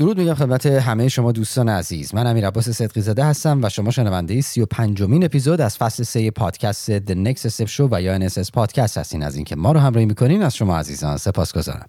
درود میگم خدمت همه شما دوستان عزیز. من امیر عباس صدقی زاده هستم و شما شنونده 35مین اپیزود از فصل 3 پادکست The Next Step Show و یا NSS پادکست هستین. از اینکه ما رو همراهی میکنین از شما عزیزان سپاسگزارم.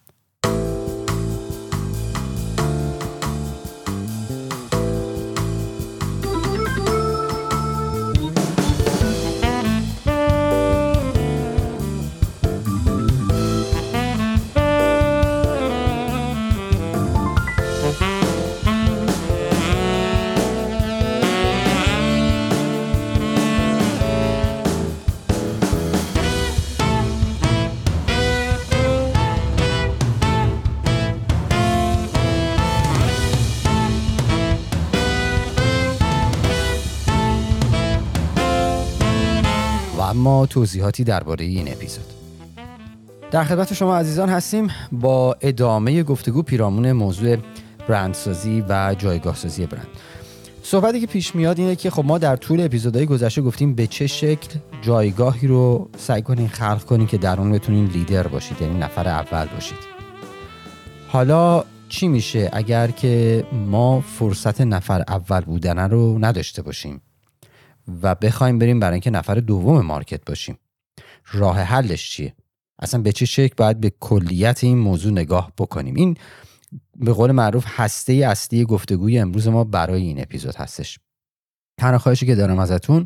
اما توضیحاتی درباره این اپیزود. در خدمت شما عزیزان هستیم با ادامه گفتگو پیرامون موضوع برندسازی و جایگاه سازی برند. صحبتی که پیش میاد اینه که خب ما در طول اپیزودهای گذشته گفتیم به چه شکل جایگاهی رو سعی کنین خلق کنین که در اون بتونین لیدر باشید، یعنی نفر اول باشید. حالا چی میشه اگر که ما فرصت نفر اول بودن رو نداشته باشیم و بخوایم بریم برای اینکه نفر دوم مارکت باشیم؟ راه حلش چیه؟ اصلا به چه شکل باید به کلیت این موضوع نگاه بکنیم؟ این به قول معروف هسته اصلی گفتگوی امروز ما برای این اپیزود هستش. تنها خواهشی که دارم ازتون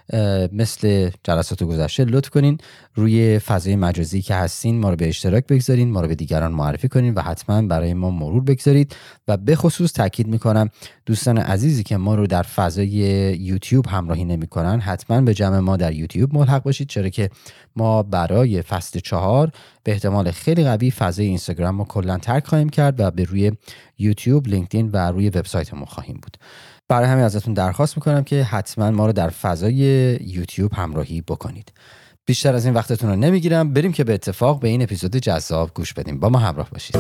مثل جلسات گذشته لطف کنین روی فضای مجازی که هستین ما رو به اشتراک بگذارین، ما رو به دیگران معرفی کنین و حتما برای ما مرور بگذارید. و به خصوص تاکید میکنم دوستان عزیزی که ما رو در فضای یوتیوب همراهی نمیکنن حتما به جمع ما در یوتیوب ملحق باشید، چرا که ما برای فصل 4 به احتمال خیلی قوی فضای اینستاگرام رو کلا ترک خواهیم کرد و به روی یوتیوب، لینکدین و روی وبسایتمون خواهیم بود. برای همین ازتون درخواست میکنم که حتما ما رو در فضای یوتیوب همراهی بکنید. بیشتر از این وقتتون رو نمیگیرم، بریم که به اتفاق به این اپیزود جذاب گوش بدیم. با ما همراه باشید.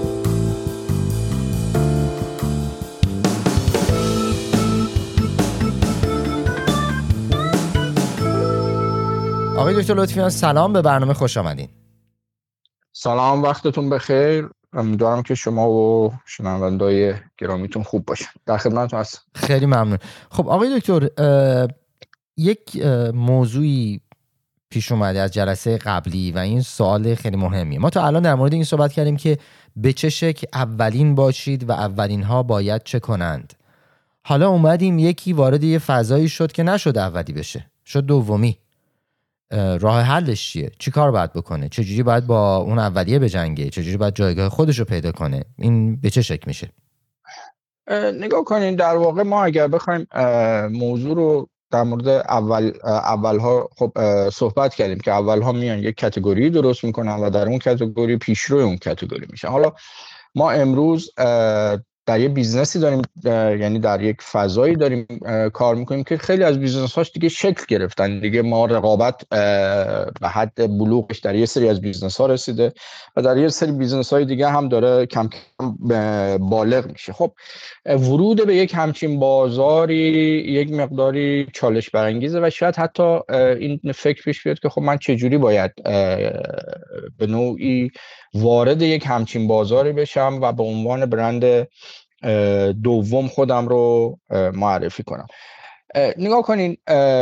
آقای دکتر لطفیان سلام، به برنامه خوش آمدین. سلام، وقتتون بخیر. امیدوارم که شما و شنونده‌های گرامیتون خوب باشن. در خدمتتون هستم. خیلی ممنون. خب آقای دکتر، یک موضوعی پیش اومده از جلسه قبلی و این سوال خیلی مهمیه. ما تا الان در مورد این صحبت کردیم که به چه شکل اولین باشید و اولین ها باید چه کنند. حالا اومدیم یکی وارد یه فضایی شد که نشد اولی بشه، شد دومی. راه حلش چیه؟ چی کار باید بکنه؟ چجوری باید با اون اولیه بجنگه؟ چجوری باید جایگاه خودش رو پیدا کنه؟ این به چه شکل میشه؟ نگاه کنین، در واقع ما اگر بخوایم موضوع رو در مورد اولها خب صحبت کردیم که اولها میان یک کاتگوری درست میکنن و در اون کاتگوری پیشرو اون کاتگوری میشن. حالا ما امروز در یک بیزنسی داریم، یعنی در یک فضایی داریم کار میکنیم که خیلی از بیزنس‌هاش دیگه شکل گرفتن دیگه. ما رقابت به حد بلوغش در یک سری از بیزنس‌ها رسیده و در یک سری بیزنس‌های دیگه هم داره کم کم بالغ میشه. خب ورود به یک همچین بازاری یک مقداری چالش برانگیزه و شاید حتی این فکر پیش بیاد که خب من چجوری باید به نوعی وارد یک همچین بازاری بشم و به عنوان برند دوم خودم رو معرفی کنم. نگاه کنین،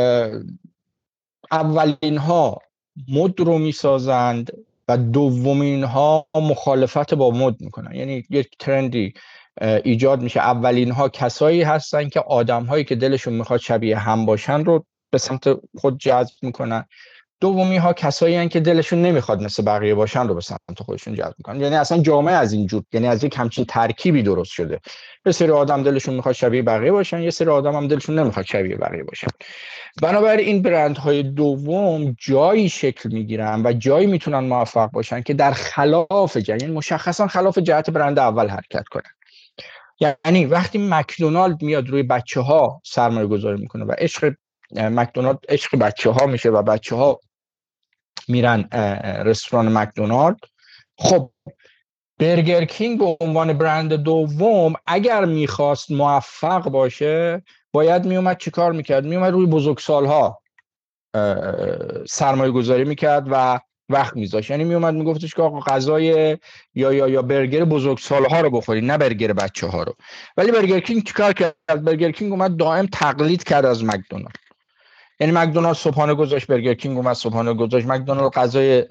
اولین ها مد رو میسازند و دومین ها مخالفت با مد میکنن. یعنی یک ترندی ایجاد میشه. اولین ها کسایی هستن که آدم هایی که دلشون میخواد شبیه هم باشن رو به سمت خود جذب میکنن. دومی ها کسایی هستن که دلشون نمیخواد مثل بقیه باشن رو به سمت خودشون جذب میکنن. یعنی اصلا جامعه از این جور، یعنی از یک همچین ترکیبی درست شده. یه سری آدم دلشون میخواد شبیه بقیه باشن، یه سری آدم هم دلشون نمیخواد شبیه بقیه باشن. بنابراین این برندهای دوم جایی شکل میگیرن و جایی میتونن موفق باشن که در خلاف یعنی مشخصا خلاف جهت برند اول حرکت کنن. یعنی وقتی مکدونالد میاد روی بچه‌ها سرمایه گذاری میکنه و عشق مکدونالد عشق بچه‌ها میشه و بچه‌ها میرن رستوران مکدونالد، خب برگر کینگ به عنوان برند دوم اگر میخواست موفق باشه باید میومد چیکار میکرد؟ میومد روی بزرگسالها سرمایه گذاری میکرد و وقت میذاشت. یعنی میومد میگفتش که آقا غذای یا برگر بزرگسال‌ها رو بخورید، نه برگر بچه‌ها رو. ولی برگر کینگ چیکار کرد؟ برگر کینگ اومد دائم تقلید کرد از مکدونالد. یعنی مکدونالد صبحانه گذاشت، برگر کینگ اومد صبحانه گذاشت. مکدونالد غذای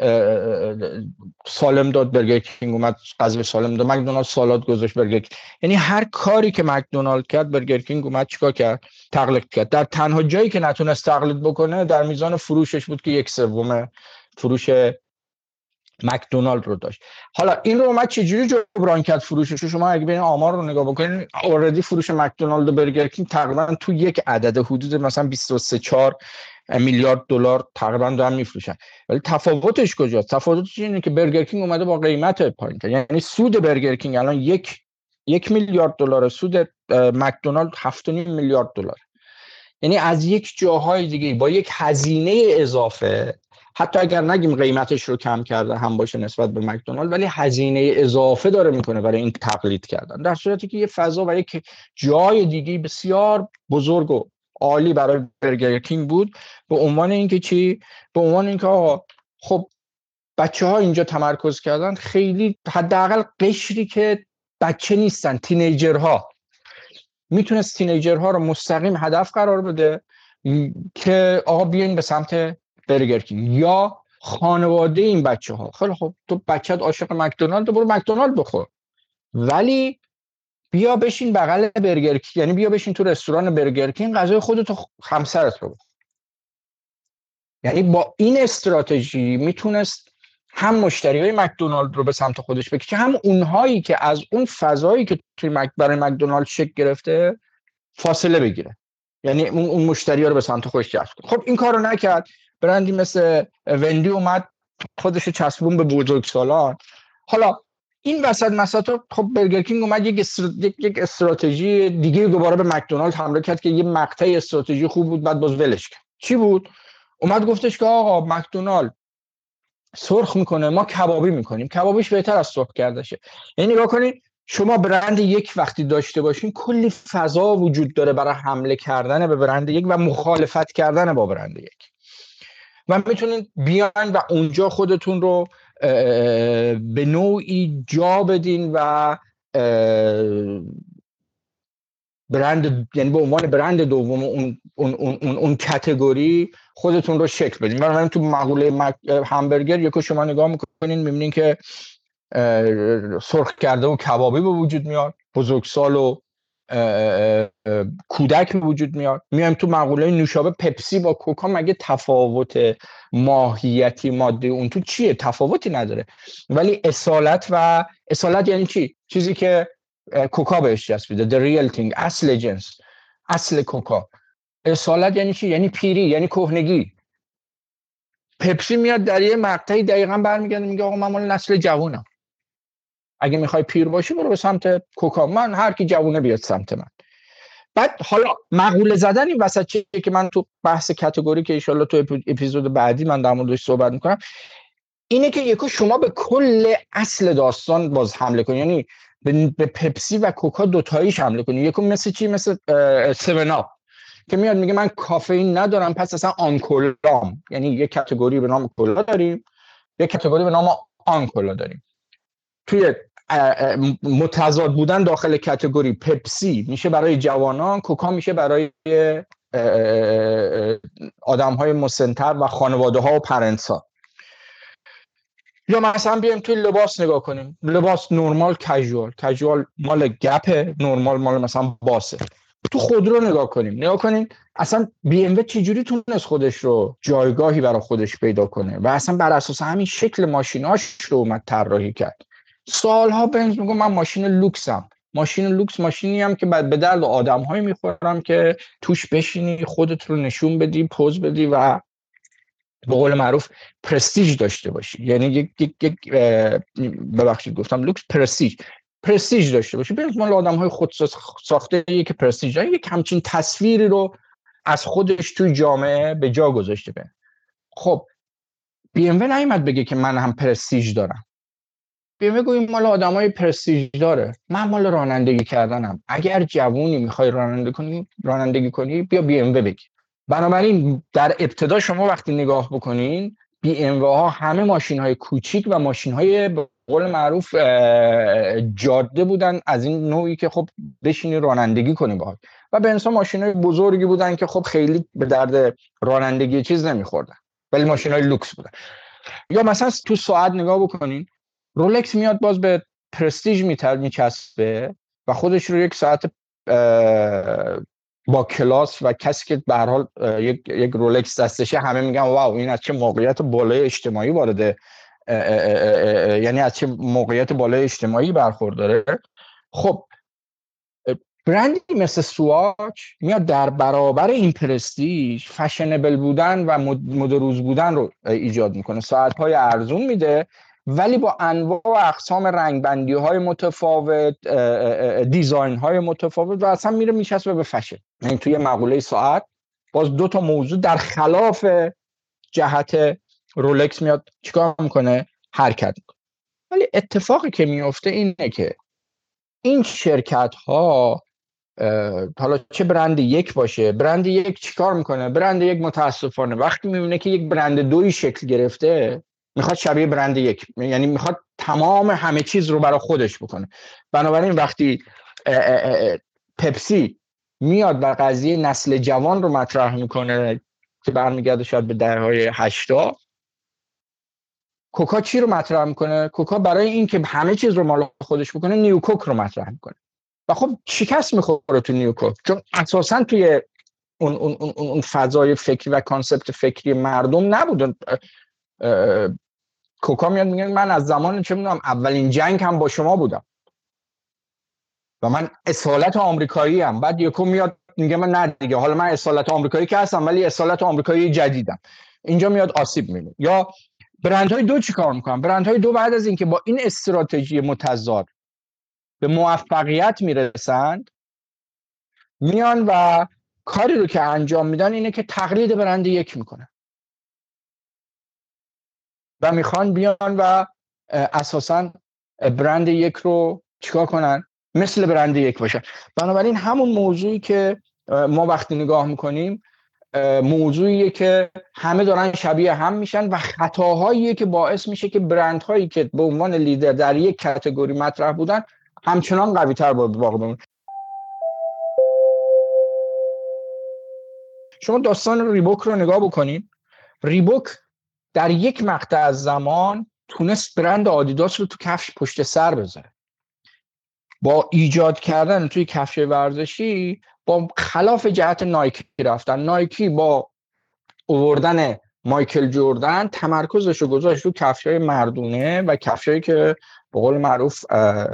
سالم داد، برگر کینگ اومد غذای سالم داد. مکدونالد سالاد گذاشت، برگر کینگ. یعنی هر کاری که مکدونالد کرد، برگر کینگ اومد چیکار کرد؟ تقلید کرد. در تنها جایی که نتونست تقلید بکنه در میزان فروشش بود که 1/3 فروش مکدونالد رو داشت. حالا این رو اومد چجوری جبران کرد فروشش؟ شما اگه ببینید آمار رو نگاه بکنید، اوردی فروش مکدونالد و برگر کینگ تقریبا تو یک عدد حدود مثلا 23-4 میلیارد دلار تقریبا دارن میفروشن. ولی تفاوتش کجاست؟ تفاوتش اینه که برگر کینگ اومده با قیمت پایین، یعنی سود برگر کینگ الان یک میلیارد دلار، سود مکدونالد 7.5 میلیارد دلار. یعنی از یک جاهای دیگه با یک هزینه اضافه، حتی اگر نگیم قیمتش رو کم کرده هم باشه نسبت به مکدونالد، ولی هزینه اضافه داره میکنه برای این تقلید کردن، در صورتی که یه فضا و یک جای دیگه بسیار بزرگ و عالی برای برگر کینگ بود، به عنوان اینکه چی؟ به عنوان اینکه آقا خب بچه‌ها اینجا تمرکز کردن، خیلی حداقل قشری که بچه نیستن، تینیجرها، میتونست تینیجرها رو مستقیم هدف قرار بده که آقا بیاین به سمت برگر کینگ، یا خانواده این بچه‌ها. خیلی خب تو بچت عاشق مکدونالد، برو مکدونالد بخور، ولی بیا بشین بغل برگر کینگ، یعنی بیا بشین تو رستوران برگر کینگ غذای خودت و همسرت رو بخور. یعنی با این استراتژی میتونست هم مشتریای مکدونالد رو به سمت خودش بکشه، هم اونهایی که از اون فضایی که توی برای مکدونالد شکل گرفته فاصله بگیره، یعنی اون مشتری‌ها رو به سمت خودش جذب کنه. خب این کارو نکرد. برندی مثل وندی اومد خودش چسبون به بزرگسالان. حالا این وسط مساطا خب برگر کینگ اومد یک استراتژی دیگه دوباره به مکدونالد حمله کرد که یه مقطع استراتژی خوب بود، بعد باز ولش کرد. چی بود؟ اومد گفتش که آقا مکدونالد سرخ میکنه، ما کبابی میکنیم، کبابیش بهتر از سرخ کردشه. یعنی نگاه کنید، شما برند یک وقتی داشته باشین کلی فضا وجود داره برای حمله کردن به برند یک و مخالفت کردن با برند یک، و میتونید بیان و اونجا خودتون رو به نوعی جا بدین و برند، یعنی به عنوان برند دوم اون کاتگوری خودتون رو شکل بدین. مثلا تو مقوله همبرگر یکو شما نگاه میکنین میبینین که سرخ کرده و کبابی به وجود میاد، بزرگسال و کودک به وجود میاد. میایم تو مقوله نوشابه پپسی با کوکا، مگه تفاوت ماهیتی ماده اون تو چیه؟ تفاوتی نداره. ولی اصالت یعنی چی؟ چیزی که کوکا بهش چسبیده، the real thing، اصل جنس، اصل کوکا. اصالت یعنی چی؟ یعنی پیری، یعنی کهنگی. پپسی میاد در یه مقطعی دقیقاً برمیگرده میگه آقا من مال نسل جوونم، اگه میخوای پیر باشی برو به سمت کوکا، من هر کی جوونه بیاد سمت من. بعد حالا مقوله زدن این وسط چیه که من تو بحث کاتگوری که ان شاءالله تو اپیزود بعدی من در موردش صحبت میکنم، اینه که یکو شما به کل اصل داستان باز حمله کنی، یعنی به پپسی و کوکا دوتاییش حمله کنی. یکو مثل چی؟ مثل 7 آپ که میاد میگه من کافئین ندارم پس اصلا آنکولام، یعنی یک کاتگوری به نام کولا داریم، یک کاتگوری به نام آنکولا داریم. توی متضاد بودن داخل کاتگوری، پپسی میشه برای جوانان، کوکا میشه برای آدم‌های مسن‌تر و خانواده‌ها و پرنتس‌ها. یا مثلا بیایم توی لباس نگاه کنیم، لباس نورمال کژوال مال گپ، نورمال مال مثلا باسه. تو خودرو نگاه کنیم اصلا بی ام و چجوری تونست خودش رو جایگاهی برای خودش پیدا کنه و اصلا بر اساس همین شکل ماشیناش رو اومد طراحی کرد. سالها بنز میگم من ماشین لوکسم، ماشین لوکس ماشینی هم که بعد به درد آدم‌های میخورم که توش بشینی خودت رو نشون بدی، پوز بدی و به قول معروف پرستیژ داشته باشی. یعنی یک ببخشید گفتم لوکس، پرستیژ داشته باشی. ببین مال آدم‌های خود ساخته که پرستیژ داره، یک همچین تصویری رو از خودش توی جامعه به جا گذاشته. به خب بی ام و نیومد بگه که من هم پرستیژ دارم. بی ام و گویم مال آدمای پرستیژ داره، من مال رانندگی کردنم. اگر جوونی میخوای رانندگی کنی بیا بی ام و بگی. بنابراین در ابتدا شما وقتی نگاه بکنین بی ام ها همه ماشین های کوچیک و ماشین های به قول معروف جاده بودن، از این نوعی که خب بشینی رانندگی کنی باهاش، و به انسان ماشین های بزرگی بودن که خب خیلی به درد رانندگی چیز نمیخوردن، ولی ماشین های لوکس بودن. یا مثلا تو ساعت نگاه بکنین، رولکس میاد باز به پرستیژ میچسبه و خودش رو یک ساعت با کلاس، و کسی که به هر حال یک رولکس دستشه همه میگن واو این از چه موقعیت بالای اجتماعی وارده، یعنی از چه موقعیت بالای اجتماعی برخورداره. خب برندی مثل سواچ میاد در برابر این پرستیژ فشنبل بودن و مدروز بودن رو ایجاد میکنه، ساعت‌های ارزون میده ولی با انواع و اقسام رنگبندی‌های متفاوت، دیزاین‌های متفاوت، و اصلا میره میچسبه به فشن. یعنی توی مقوله ساعت باز دو تا موضوع در خلاف جهت رولکس میاد چیکار میکنه؟ حرکت میکنه. ولی اتفاقی که میفته اینه که این شرکت‌ها، حالا چه برند یک باشه، برند یک چیکار میکنه؟ برند یک متاسفانه وقتی میبینه که یک برند دوی شکل گرفته میخواد شبیه برند یک، یعنی میخواد تمام همه چیز رو برای خودش بکنه. بنابراین وقتی پپسی میاد و قضیه نسل جوان رو مطرح میکنه که برمیگرده شاید به دهه‌های 80، کوکا چی رو مطرح میکنه؟ کوکا برای این که همه چیز رو مال خودش بکنه نیوکوک رو مطرح میکنه و خب شکست میخوره تو نیوکوک، چون اساسا توی اون فضای فکری و کانسپت فکری مردم نبود. کوکا میاد میگه من از زمان چه میدونم اولین جنگ هم با شما بودم و من اصالت آمریکایی ام. بعد یکو میاد میگه من نه دیگه، حالا من اصالت آمریکایی که هستم ولی اصالت آمریکایی جدیدم. اینجا میاد آسیب میبینه. یا برندهای دو چیکار میکنن؟ برندهای دو بعد از اینکه با این استراتژی متضاد به موفقیت میرسند، میان و کاری رو که انجام میدن اینه که تقلید برند یک میکنن و میخوان بیان و اساساً برند یک رو چیکار کنن؟ مثل برند یک باشن. بنابراین همون موضوعی که ما وقتی نگاه میکنیم موضوعیه که همه دارن شبیه هم میشن و خطاهاییه که باعث میشه که برندهایی که به عنوان لیدر در یک کاتگوری مطرح بودن همچنان قوی تر باقی بمونن. شما داستان ریبوک رو نگاه بکنین. ریبوک در یک مقطع از زمان تونست برند آدیداس رو تو کفش پشت سر بذاره. با ایجاد کردن توی کفش ورزشی با خلاف جهت نایکی رفتن. نایکی با آوردن مایکل جردن تمرکزش رو گذاشت رو کفشای مردونه و کفشایی که به قول معروف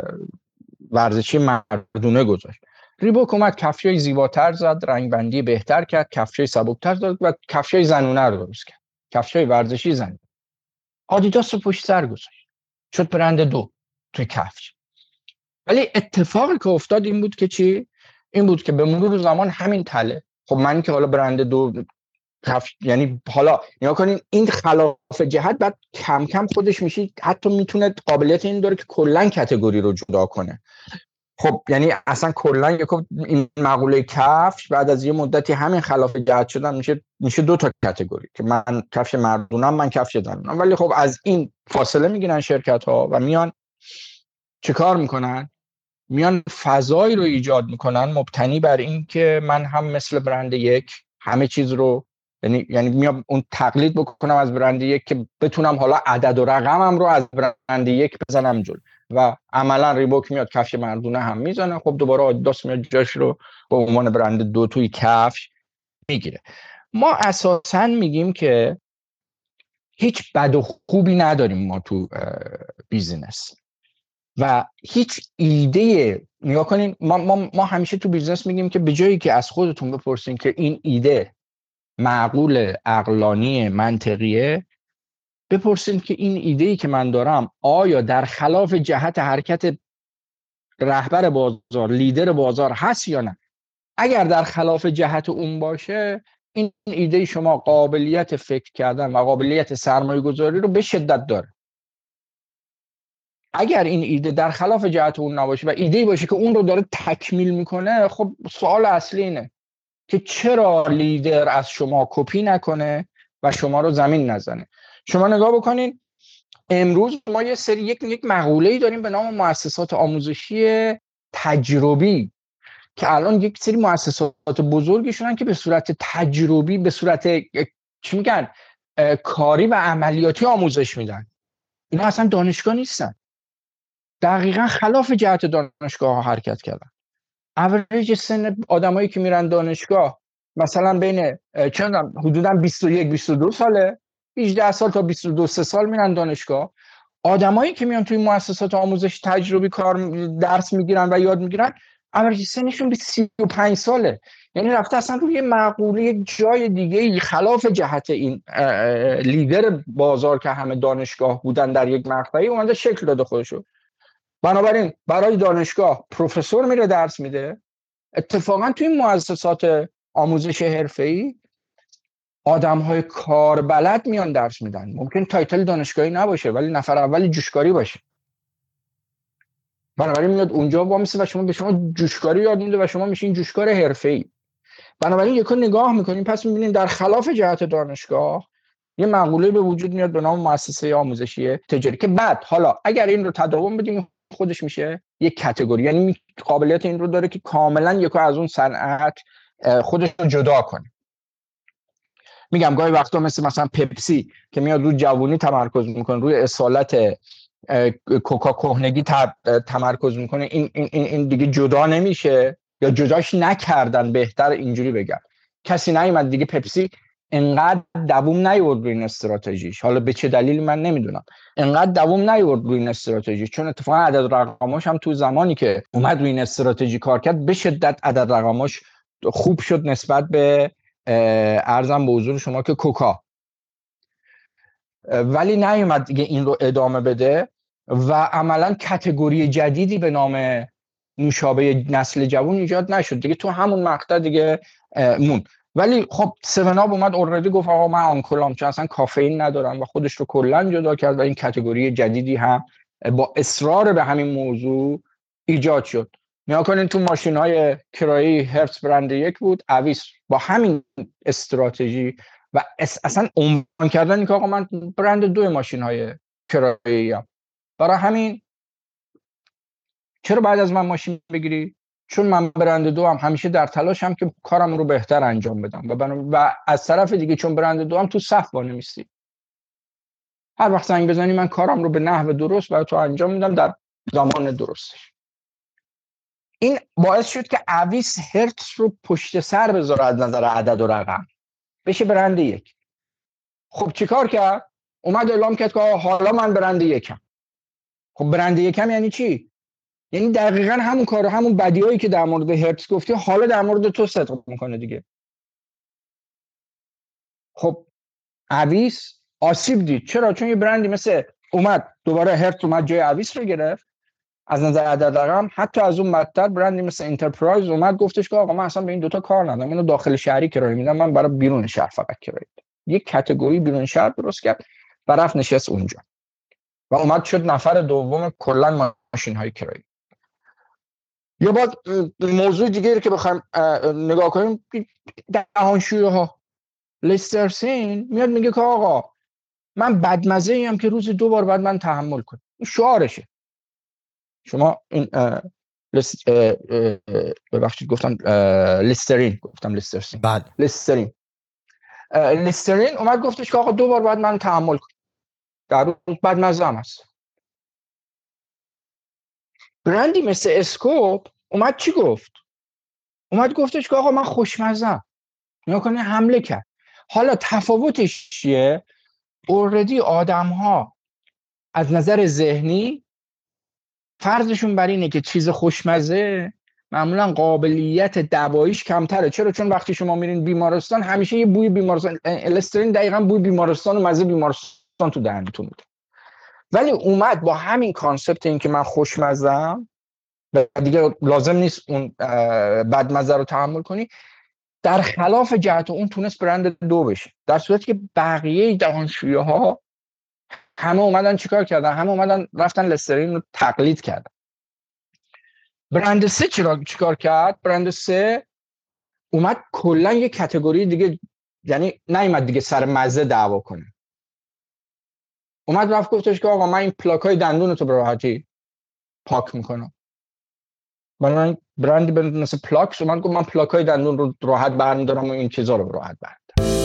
ورزشی مردونه گذاشت. ریبوک اومد کفشای زیباتر زد، رنگبندی بهتر کرد، کفشای سبکتر زد و کفشای زنونه رو درست کرد، کفشای ورزشی زنونه. آدیداس رو پشت سر گذاشت، شد برند دو توی کفش. ولی اتفاقی که افتاد این بود که چی؟ این بود که به مرور زمان همین تله، خب من که حالا برند دو کفش، یعنی حالا نگاه کنین این خلاف جهت بعد کم کم خودش میشه، حتی میتونه قابلیت این داره که کلا کاتگوری رو جدا کنه. خب یعنی اصلا کلا این مقوله کفش بعد از یه مدتی همین خلاف جهت شدن میشه دو تا کاتگوری که من کفش مردونم، من کفش زنونم. ولی خب از این فاصله میگیرن شرکت ها و میان چه کار میکنن؟ میان فضایی رو ایجاد میکنن مبتنی بر این که من هم مثل برند یک همه چیز رو، یعنی میام اون تقلید بکنم از برند یک که بتونم حالا عدد و رقمم رو از برند یک بزنم جلو. و عملا ریبوک میاد کفش مردونه هم میزنه، خب دوباره آدیداس میاد جاش رو به عنوان برند دو توی کفش میگیره. ما اساساً میگیم که هیچ بد و خوبی نداریم ما تو بیزینس و هیچ ایده. نگاه کنین ما همیشه تو بیزنس میگیم که به جایی که از خودتون بپرسین که این ایده معقول، عقلانی، منطقیه، بپرسین که این ایده‌ای که من دارم آیا در خلاف جهت حرکت رهبر بازار، لیدر بازار هست یا نه. اگر در خلاف جهت اون باشه، این ایده شما قابلیت فکر کردن و قابلیت سرمایه گذاری رو به شدت داره. اگر این ایده در خلاف جهت اون نباشه و ایده‌ای باشه که اون رو داره تکمیل میکنه، خب سوال اصلی اینه که چرا لیدر از شما کپی نکنه و شما رو زمین نزنه. شما نگاه بکنین امروز ما یه سری یک مقوله‌ای داریم به نام مؤسسات آموزشی تجربی که الان یک سری مؤسسات بزرگی شدن که به صورت تجربی، به صورت چی میگن کاری و عملیاتی آموزش میدن. اینا اصلا دانشگاه نیستن، دقیقا خلاف جهت دانشگاه ها حرکت کردن. اوریج سن آدمایی که میرن دانشگاه مثلا بین چندم حدودا 21 22 ساله، 18 سال تا 22 3 سال میرن دانشگاه. آدمایی که میان توی مؤسسات آموزش تجربی کار درس میگیرن و یاد میگیرن اوریج سنشون 35 ساله. یعنی رفته اصلا روی معقوله یک جای دیگه خلاف جهت این لیدر بازار که همه دانشگاه بودن در یک مقطعی اومده شکل داده خودشو. بنابراین برای دانشگاه پروفسور میره درس میده. اتفاقا توی مؤسسات آموزش حرفه‌ای آدم‌های کاربلد میان درس میدن. ممکن تایتل دانشگاهی نباشه ولی نفر اول جوشکاری باشه. بنابراین میاد اونجا وامیسه و شما به شما جوشکاری یاد میده و شما میشین جوشکار حرفه‌ای. بنابراین یکو نگاه میکنیم پس میبینیم در خلاف جهت دانشگاه یه مقوله به وجود میاد به نام مؤسسه آموزشی تجاری که بعد حالا اگر این رو تداوم بدیم خودش میشه یک کاتگوری، یعنی قابلیت این رو داره که کاملا یکو از اون صنعت خودش رو جدا کنه. میگم گاهی وقتا مثلا پپسی که میاد روی جوونی تمرکز میکنه، روی اصالت کوکا کهنگی تمرکز میکنه، این دیگه جدا نمیشه یا جداش نکردن، بهتر اینجوری بگم. کسی نیومد دیگه پپسی انقدر دووم نیورد روی این استراتژیش، حالا به چه دلیلی من نمیدونم، انقدر دووم نیورد روی این استراتژیش چون اتفاقا عدد رقماش هم تو زمانی که اومد روی این استراتژی کار کرد به شدت عدد رقماش خوب شد نسبت به ارزم به حضور شما که کوکا. ولی نیومد دیگه این رو ادامه بده و عملا کاتگوری جدیدی به نام نوشابه نسل جوان ایجاد نشد دیگه، تو همون مقطع دیگه مون. ولی خب 7 آپ اومد اوردی گفت آقا من آنکولام چون اصلا کافئین ندارم و خودش رو کلا جدا کرد و این کاتگوری جدیدی هم با اصرار به همین موضوع ایجاد شد. نیا کنین تو ماشین‌های کرایی هرتز برند 1 بود، اویس با همین استراتژی و اصلا عنوان کردن این که آقا من برند 2 ماشین‌های کرایی ام. برای همین چرا بعد از من ماشین بگیری؟ چون من برند 2 هم همیشه در تلاشم که کارم رو بهتر انجام بدم و از طرف دیگه چون برند 2 هم تو صف وانمیستی. هر وقت زنگ بزنی من کارم رو به نحو درست برای تو انجام میدم در زمان درستش. این باعث شد که اویس هرتز رو پشت سر بذاره از نظر عدد و رقم، بشه برند 1. خب چیکار کرد؟ اومد اعلام کرد که حالا من برند 1م. خب برند 1م یعنی چی؟ یعنی دقیقاً همون کار، همون بدیایی که در مورد هرتز گفتی حالا در مورد تو صدق میکنه دیگه. خب اویس آسیب دید. چرا؟ چون یه برندی مثل اومد دوباره هرتز اومد جای اویس رو گرفت از نظر عدد رقم. حتی از اون بدتر برندی مثل انترپرایز اومد گفتش که آقا من اصلا به این دوتا کار ندارم، اینو داخل شهری کرایه میدم، من برای بیرون شهر فقط کرایه میدم. یک کاتگوری بیرون شهر درست کرد و رفت نشست اونجا و اومد شد نفر دوم کلا ماشین های کرایه. یا بعد موضوع دیگه که بخوایم نگاه کنیم، دهانشویی ها. لستر سین میاد میگه که آقا من بدمزه ایم که روزی 2 بار باید من تحمل کنم. این شعارشه. شما این ببخشید گفتم لیسترین، گفتم لستر سین. بله. لیسترین اومد گفتش که آقا 2 بار باید من تحمل کنم، در روز بدمزه هم هست. برندی مثل اسکوپ اومد چی گفت؟ اومد گفتش که آقا من خوشمزم. نیا کنه حمله کرد. حالا تفاوتش چیه؟ اوردی آدم ها از نظر ذهنی فرضشون بر اینه که چیز خوشمزه معمولا قابلیت دواییش کمتره. چرا؟ چون وقتی شما میرین بیمارستان همیشه یه بوی بیمارستان، السترین دقیقاً بوی بیمارستان و مزه بیمارستان تو دهنتون میده. ولی اومد با همین کانسپت این که من خوشمزم و دیگه لازم نیست اون بدمزه رو تحمل کنی، در خلاف جهت اون تونست برند 2 بشه، در صورتی که بقیه دهانشویی ها همه اومدن چیکار کردن؟ همه اومدن رفتن لسترین رو تقلید کردن. برند 3 چیکار کرد؟ برند 3 اومد کلا یه کاتگوری دیگه، یعنی نیومد دیگه سر مزه دعوا کنه، اومد رفت گفتش که آقا من این پلاکای دندون تو به راحتی پاک میکنم. من برند مثل پلاکس اومد گفت من پلاکای دندون رو راحت برمیدارم و این چیزا رو راحت برمیدارم.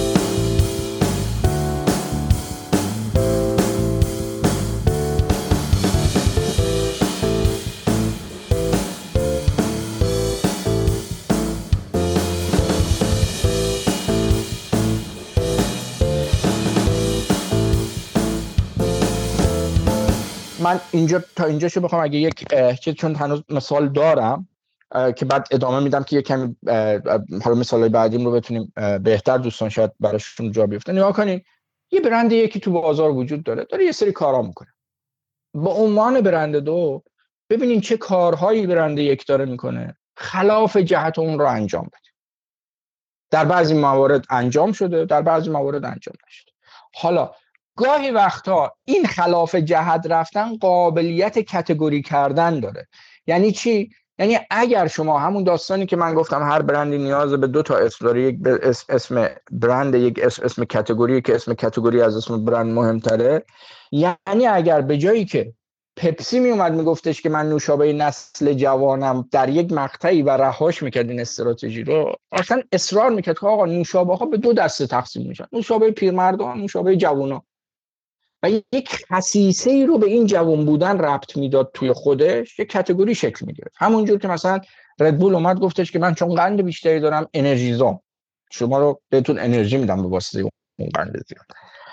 من اینجا تا اینجاشو بخوام اگه یک چون هنوز مثال دارم که بعد ادامه میدم که یک کمی حالا مثالای بعدیم رو بتونیم بهتر دوستان شاید براشون جا بیفته. نگاه کنین یه برند یکی تو بازار وجود داره یه سری کارا میکنه. با عنوان برند دو ببینین چه کارهایی برند یک داره میکنه خلاف جهت اون رو انجام بده. در بعضی موارد انجام شده، در بعضی موارد انجام نشده. حالا گاهی وقتا این خلاف جهت رفتن قابلیت کاتگوری کردن داره. یعنی چی؟ یعنی اگر شما همون داستانی که من گفتم هر برندی نیاز به 2 تا اسم داره، یک اسم برند، یک اسم کاتگوری که اسم کاتگوری از اسم برند مهمتره. یعنی اگر به جایی که پپسی می اومد میگفتش که من نوشابه نسل جوانم در یک مقطعی و رهاش میکرد این استراتژی رو، اصلا اصرار میکرد که آقا نوشابه ها به 2 دسته تقسیم میشن، نوشابه پیرمردان، نوشابه جوونا، و یک خصیصه ای رو به این جوان بودن ربط میداد توی خودش، یک کاتگوری شکل میگرفت. همونجور که مثلا ردبول اومد گفتش که من چون قند بیشتری دارم انرژیزام، شما رو بهتون انرژی میدم به واسطه اون قند زیاد.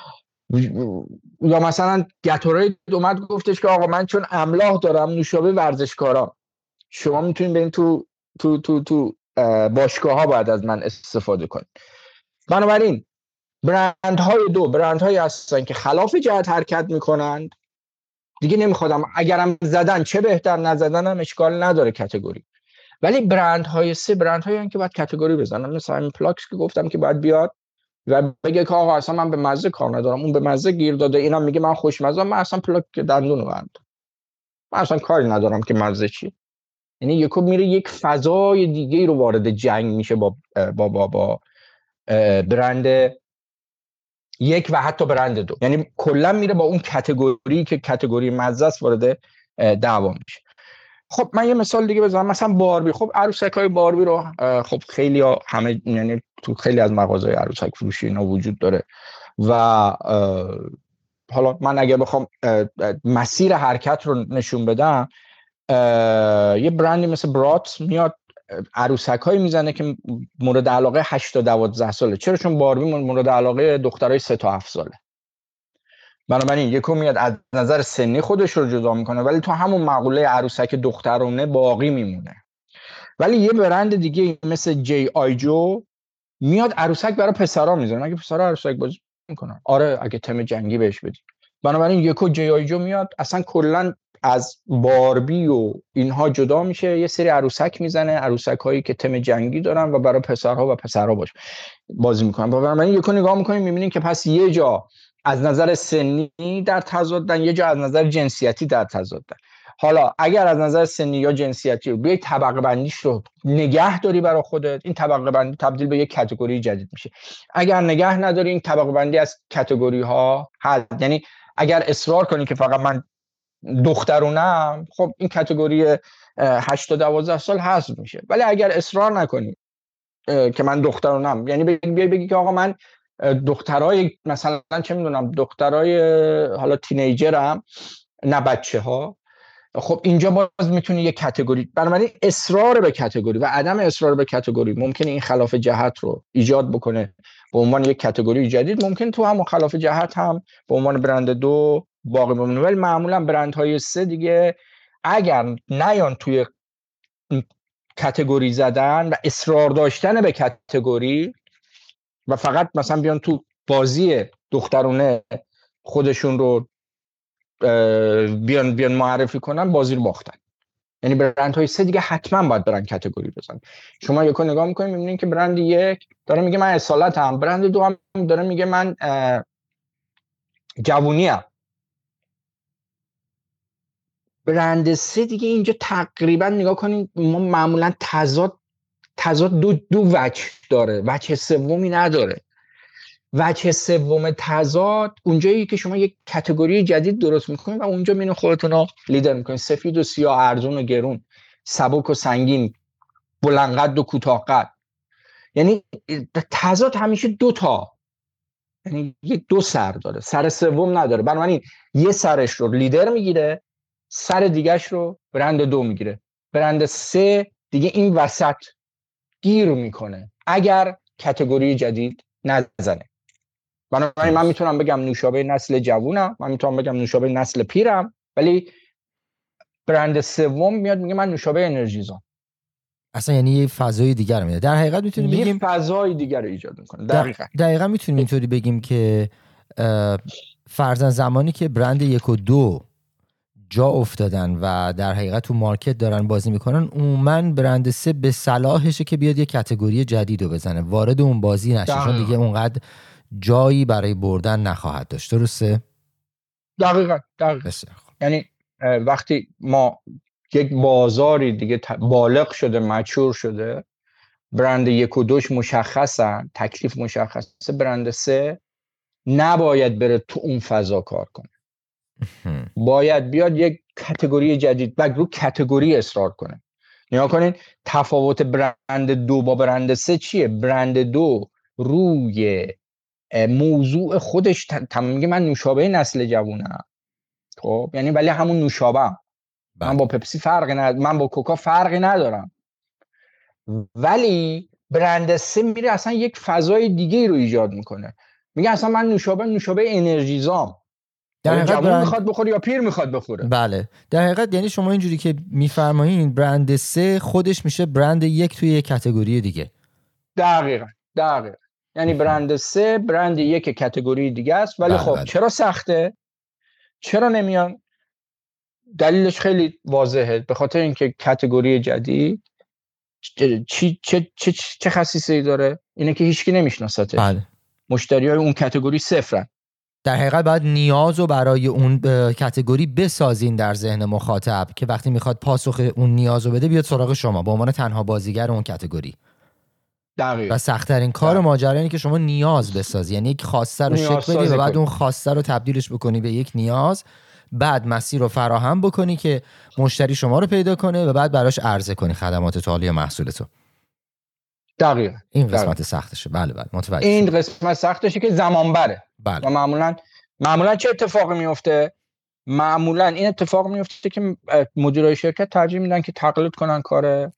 یا مثلا گاتورید اومد گفتش که آقا من چون املاح دارم نوشابه ورزشکارا، شما میتونید برین تو باشگاه ها باید از من استفاده کنید. بنابراین برندهایی هستن که خلاف جهت حرکت میکنند. دیگه نمیخوادم اگرم زدن چه بهتر، نزدنم اشکال نداره کاتگوری. ولی برندهای برندهایی که باید کاتگوری بزنن، مثلا این پلاکس که گفتم که باید بیاد و بگه که آقا اصلا من به مزه کار ندارم، اون به مزه گیر داده، اینا میگه من خوشمزه، من اصلا پلاک دندونو برندارم، من اصلا کاری ندارم که مزه چی. یعنی یکو میره یک فضای دیگه رو وارد جنگ میشه با برند یک و حتی برند دو. یعنی کلا میره با اون کاتگوری که کاتگوری مزه است وارد دعوا میشه. خب من یه مثال دیگه بزنم، مثلا باربی. خب عروسکای باربی رو خب خیلی همه، یعنی تو خیلی از مغازهای عروسک فروشی اینا وجود داره و حالا من اگه بخوام مسیر حرکت رو نشون بدم، یه برندی مثل برات میاد عروسکایی میزنه که مورد علاقه 8 تا 12 ساله. چرا؟ چون باربی مورد علاقه دخترای 3 تا 7 ساله. بنابراین یکو میاد از نظر سنی خودش رو جدا میکنه ولی تو همون مقوله عروسک دخترونه باقی میمونه. ولی یه برند دیگه مثل جی آی جو میاد عروسک برای پسرا میزنه. مگه پسرا عروسک بازی میکنن؟ آره، اگه تم جنگی بهش بدی. بنابراین یکو جی آی جو میاد اصلا کلا از باربی و اینها جدا میشه، یه سری عروسک میزنه، عروسک هایی که تم جنگی دارن و برای پسرها و پسرها بازی میکنن. بنابراین یکو نگاه میکنیم میبینیم که پس یه جا از نظر سنی در تضادن، یه جا از نظر جنسیتی در تضادن. حالا اگر از نظر سنی یا جنسیتی رو بیای طبقه بندیش رو نگه داری برای خودت، این طبقه بندی تبدیل به یک کاتگوری جدید میشه. اگر نگه نداری این طبقه بندی از کاتگوری ها یعنی اگر اصرار کنی که فقط من دخترونم، خب این کاتگوری 8 تا 12 سال حذف میشه. ولی اگر اصرار نکنی که من دخترونم، یعنی بگی که آقا من دخترای مثلا چه میدونم دخترای حالا تینیجرم نه بچه ها، خب اینجا باز میتونی یک کاتگوری. بنابراین اصرار به کاتگوری و عدم اصرار به کاتگوری ممکنه این خلاف جهت رو ایجاد بکنه به عنوان یک کاتگوری جدید. ممکن تو هم خلاف جهت هم به عنوان برند دو باقی بمونه. ولی معمولا برندهای 3 دیگه اگر نیان توی کاتگوری زدن و اصرار داشتن به کاتگوری و فقط مثلا بیان تو بازی دخترونه خودشون رو بیان معرفی کنن، بازی رو باختن. یعنی برندهای 3 دیگه حتما باید برن کاتگوری بزنن. شما یکو نگاه میکنید میبینید که برند 1 داره میگه من اصالتم، برند 2 هم داره میگه من جوونیم، برند 3 دیگه اینجا تقریبا نگاه کنید ما معمولا تضاد دو وجه داره، وجه سومی نداره. وجه سوم تضاد اونجایی که شما یک کاتگوری جدید درست میکنید و اونجا مینو خودتون رو لیدر میکنید. سفید و سیاه، ارزون و گرون، سبک و سنگین، بلند قد و کوتاه قد. یعنی تضاد همیشه دو تا، یعنی یک دو سر داره، سر سوم نداره. بنابراین یه سرش رو لیدر میگیره، سر دیگهش رو برند دو میگیره. برند سه دیگه این وسط گیر میکنه اگر کاتگوری جدید نزنه. بنابراین من میتونم بگم نوشابه نسل جوونم، من میتونم بگم نوشابه نسل پیرم، ولی برند سوم میاد میگه من نوشابه انرژیزام. اصلا یعنی یه فضای دیگر میده. در حقیقت میتونیم بگیم یه فضای دیگر رو ایجاد میکنه. دقیقاً میتونیم اینطوری بگیم که فرضاً زمانی که برند 1 و 2 جا افتادن و در حقیقت تو مارکت دارن بازی میکنن، عموماً برند 3 به صلاحشه که بیاد یه کاتگوری جدید رو بزنه، وارد اون بازی نشه، چون دیگه اونقدر جایی برای بردن نخواهد داشت. درسته؟ دقیقاً. یعنی وقتی ما یک بازاری دیگه بالغ شده، مچور شده، برند 1 و 2 مشخصن، تکلیف مشخصه، برند 3 نباید بره تو اون فضا کار کنه. باید بیاد یک کاتگوری جدید و رو کاتگوری اصرار کنه. نگاه کنین تفاوت برند 2 با برند 3 چیه؟ برند 2 روی موضوع خودش میگه من نوشابه نسل جوونم، خب یعنی ولی همون نوشابه، من با پپسی فرقی ندارم، من با کوکا فرقی ندارم. ولی برند 3 میره اصلا یک فضای دیگه رو ایجاد میکنه، میگه اصلا من نوشابه انرژیزام. در جوان میخواد بخوره یا پیر میخواد بخوره. بله، در حقیقت یعنی شما اینجوری که میفرمایین برند 3 خودش میشه برند 1 توی یک کاتگوری دیگه. دقیقاً. یعنی برند 3 برند 1 کاتگوری دیگه است. ولی خب چرا سخته؟ چرا نمیان؟ دلیلش خیلی واضحه، به خاطر اینکه کاتگوری جدید چه خصیصه‌ای داره؟ اینه که هیچکی نمیشناستش. بله. مشتریای اون کاتگوری صفرن. در حقیقت باید نیازو برای اون کاتگوری بسازین در ذهن مخاطب که وقتی میخواد پاسخ اون نیازو بده بیاد سراغ شما به عنوان تنها بازیگر اون کاتگوری. و سخت‌ترین کار ماجرا اینه که شما نیاز بسازی، یعنی یک خواسته رو شکل بدی و بعد اون خواسته رو تبدیلش بکنی به یک نیاز، بعد مسیر رو فراهم بکنی که مشتری شما رو پیدا کنه و بعد براش عرضه کنی خدمات تو یا محصولتو. دقیقاً. این قسمت سختشه. بله متوجه. این قسمت سختشه که زمان بره. بله. و معمولا چه اتفاقی میفته؟ معمولا این اتفاق میفته که مدیرای شرکت ترجیح میدن که تقلید کنن کار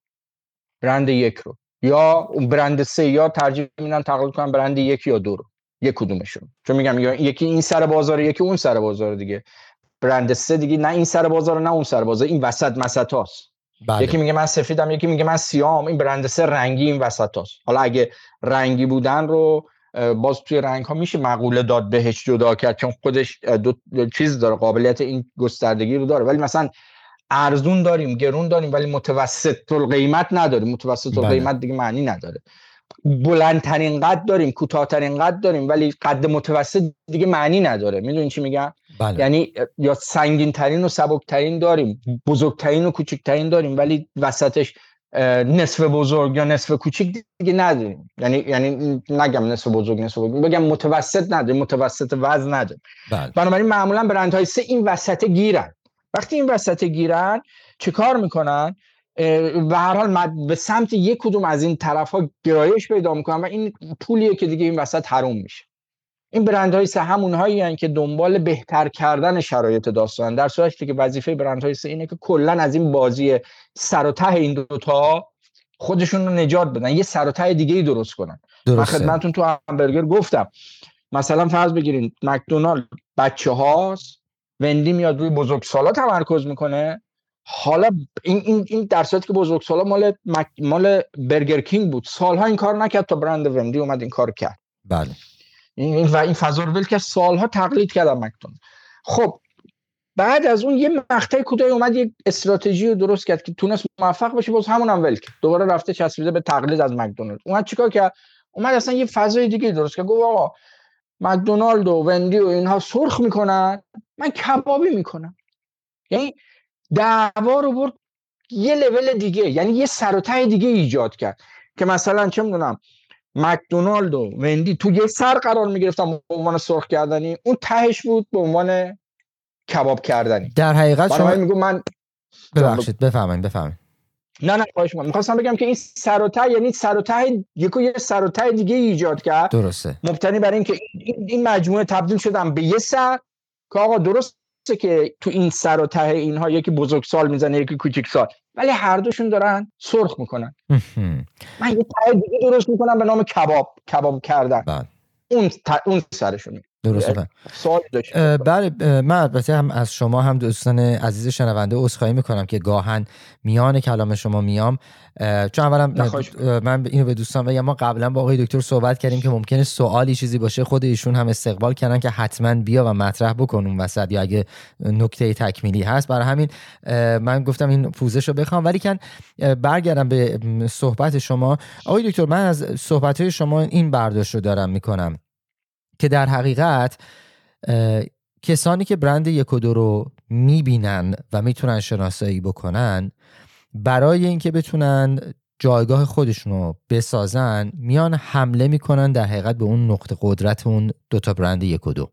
برند 1 رو، یا برند 3، یا ترجیح میدن تقلید کنن برند 1 یا 2 رو، یک کدومشون. چون میگم یکی این سر بازار، یکی اون سر بازار دیگه. برند 3 دیگه نه این سر بازار نه اون سر بازار، این وسطاست. بله. یکی میگه من سفیدم، یکی میگه من سیاهم. این برند 3 رنگی، این وسطاست. حالا اگه رنگی بودن رو باز توی رنگ ها میشه مقوله داد بهش جدا کرد، چون خودش دو چیز داره، قابلیت این گستردگی رو داره. ولی مثلا ارزون داریم، گرون داریم، ولی متوسط القیمت نداریم. متوسط القیمت دیگه معنی نداره. بلندترین قد داریم، کوتاه‌ترین قد داریم، ولی قد متوسط دیگه معنی نداره. میدونین چی میگم؟ بله. یعنی یا سنگین ترین و سبک ترین داریم، بزرگترین و کوچکترین داریم، ولی وسطش نصف بزرگ یا نصف کوچیک دیگه نداریم. یعنی نگم نصف بزرگ نصف بزرگ، بگم متوسط نداریم، متوسط وزن نداریم. بله. بنابراین معمولا برندهای 3 این وسط گیرن. وقتی این وسط گیرن چه کار میکنن؟ و هر حال به سمت یک کدوم از این طرف‌ها گرایش پیدا میکنن و این پولیه که دیگه این وسط حروم میشه. این برندهای 3 همونهایی هستن که دنبال بهتر کردن شرایط داستان، در صورتی که وظیفه برندهای 3 اینه که کلا از این بازی سر و ته این دوتا خودشون رو نجات بدن، یه سر و ته دیگه‌ای درست کنن. من خدمتتون تو همبرگر گفتم، مثلا فرض بگیرین مکدونالد بچه‌هاست، وندی میاد روی بزرگسالا تمرکز میکنه. حالا این در صورتی که بزرگسالا مال برگر کینگ بود، سالها این کار نکرد تا برند وندی اومد این کار کرد. بله. این فضا رو ول کرد، سالها تقلید کردن مکدونالد. خب بعد از اون یه مقطع کوتاهی اومد یک استراتژی رو درست کرد که تونست موفق بشه، باز همون هم ول کرد، دوباره رفته چسبیده به تقلید از مکدونالد. اومد چیکار کرد؟ اومد اصلا یه فضای دیگه درست کرد، گفت آقا مکدونالد و وندی و اینها سرخ میکنن، من کبابی میکنم. یعنی دعوا رو برد یه لول دیگه، یعنی یه سر و ته دیگه ایجاد کرد که مثلا چه میدونم مکدونالد و وندی تو یه سر قرار میگرفتن به عنوان سرخ کردنی، اون تهش بود به عنوان کباب کردنی. در حقیقت شما میگم من ببخشید بفهمین. نه خواهش می‌کنم. می‌خواستم بگم که این سر و ته، یعنی سر و ته یه سر و ته دیگه ایجاد کرد. درسته. مبتنی بر این که این مجموعه تبدیل شدن به یه سر که آقا درسته که تو این سر و ته اینها یکی بزرگسال میزنه یکی کوچیکسال، ولی هر دوشون دارن سرخ میکنن. من یه ته دیگه درست میکنم به نام کباب کردن. اون سرشون. درسته. سوال داشت. بله، من البته هم از شما هم دوستان عزیز شنونده عذرخواهی میکنم که گاهن میان کلام شما میام، چون اولا من اینو به دوستان بگم، ما قبلا با آقای دکتر صحبت کردیم که ممکنه سوالی چیزی باشه، خود ایشون هم استقبال کردن که حتما بیا و مطرح بکن اون وسط، یا اگه نکته تکمیلی هست. برای همین من گفتم این پوزش رو بخوام. ولی کن برگردم به صحبت شما آقای دکتر، من از صحبت‌های شما این برداشت رو دارم میکنم که در حقیقت کسانی که برند 1 و 2 رو میبینن و میتونن شناسایی بکنن، برای اینکه بتونن جایگاه خودشون رو بسازن، میان حمله میکنن در حقیقت به اون نقطه قدرت اون 2 تا برند 1 و 2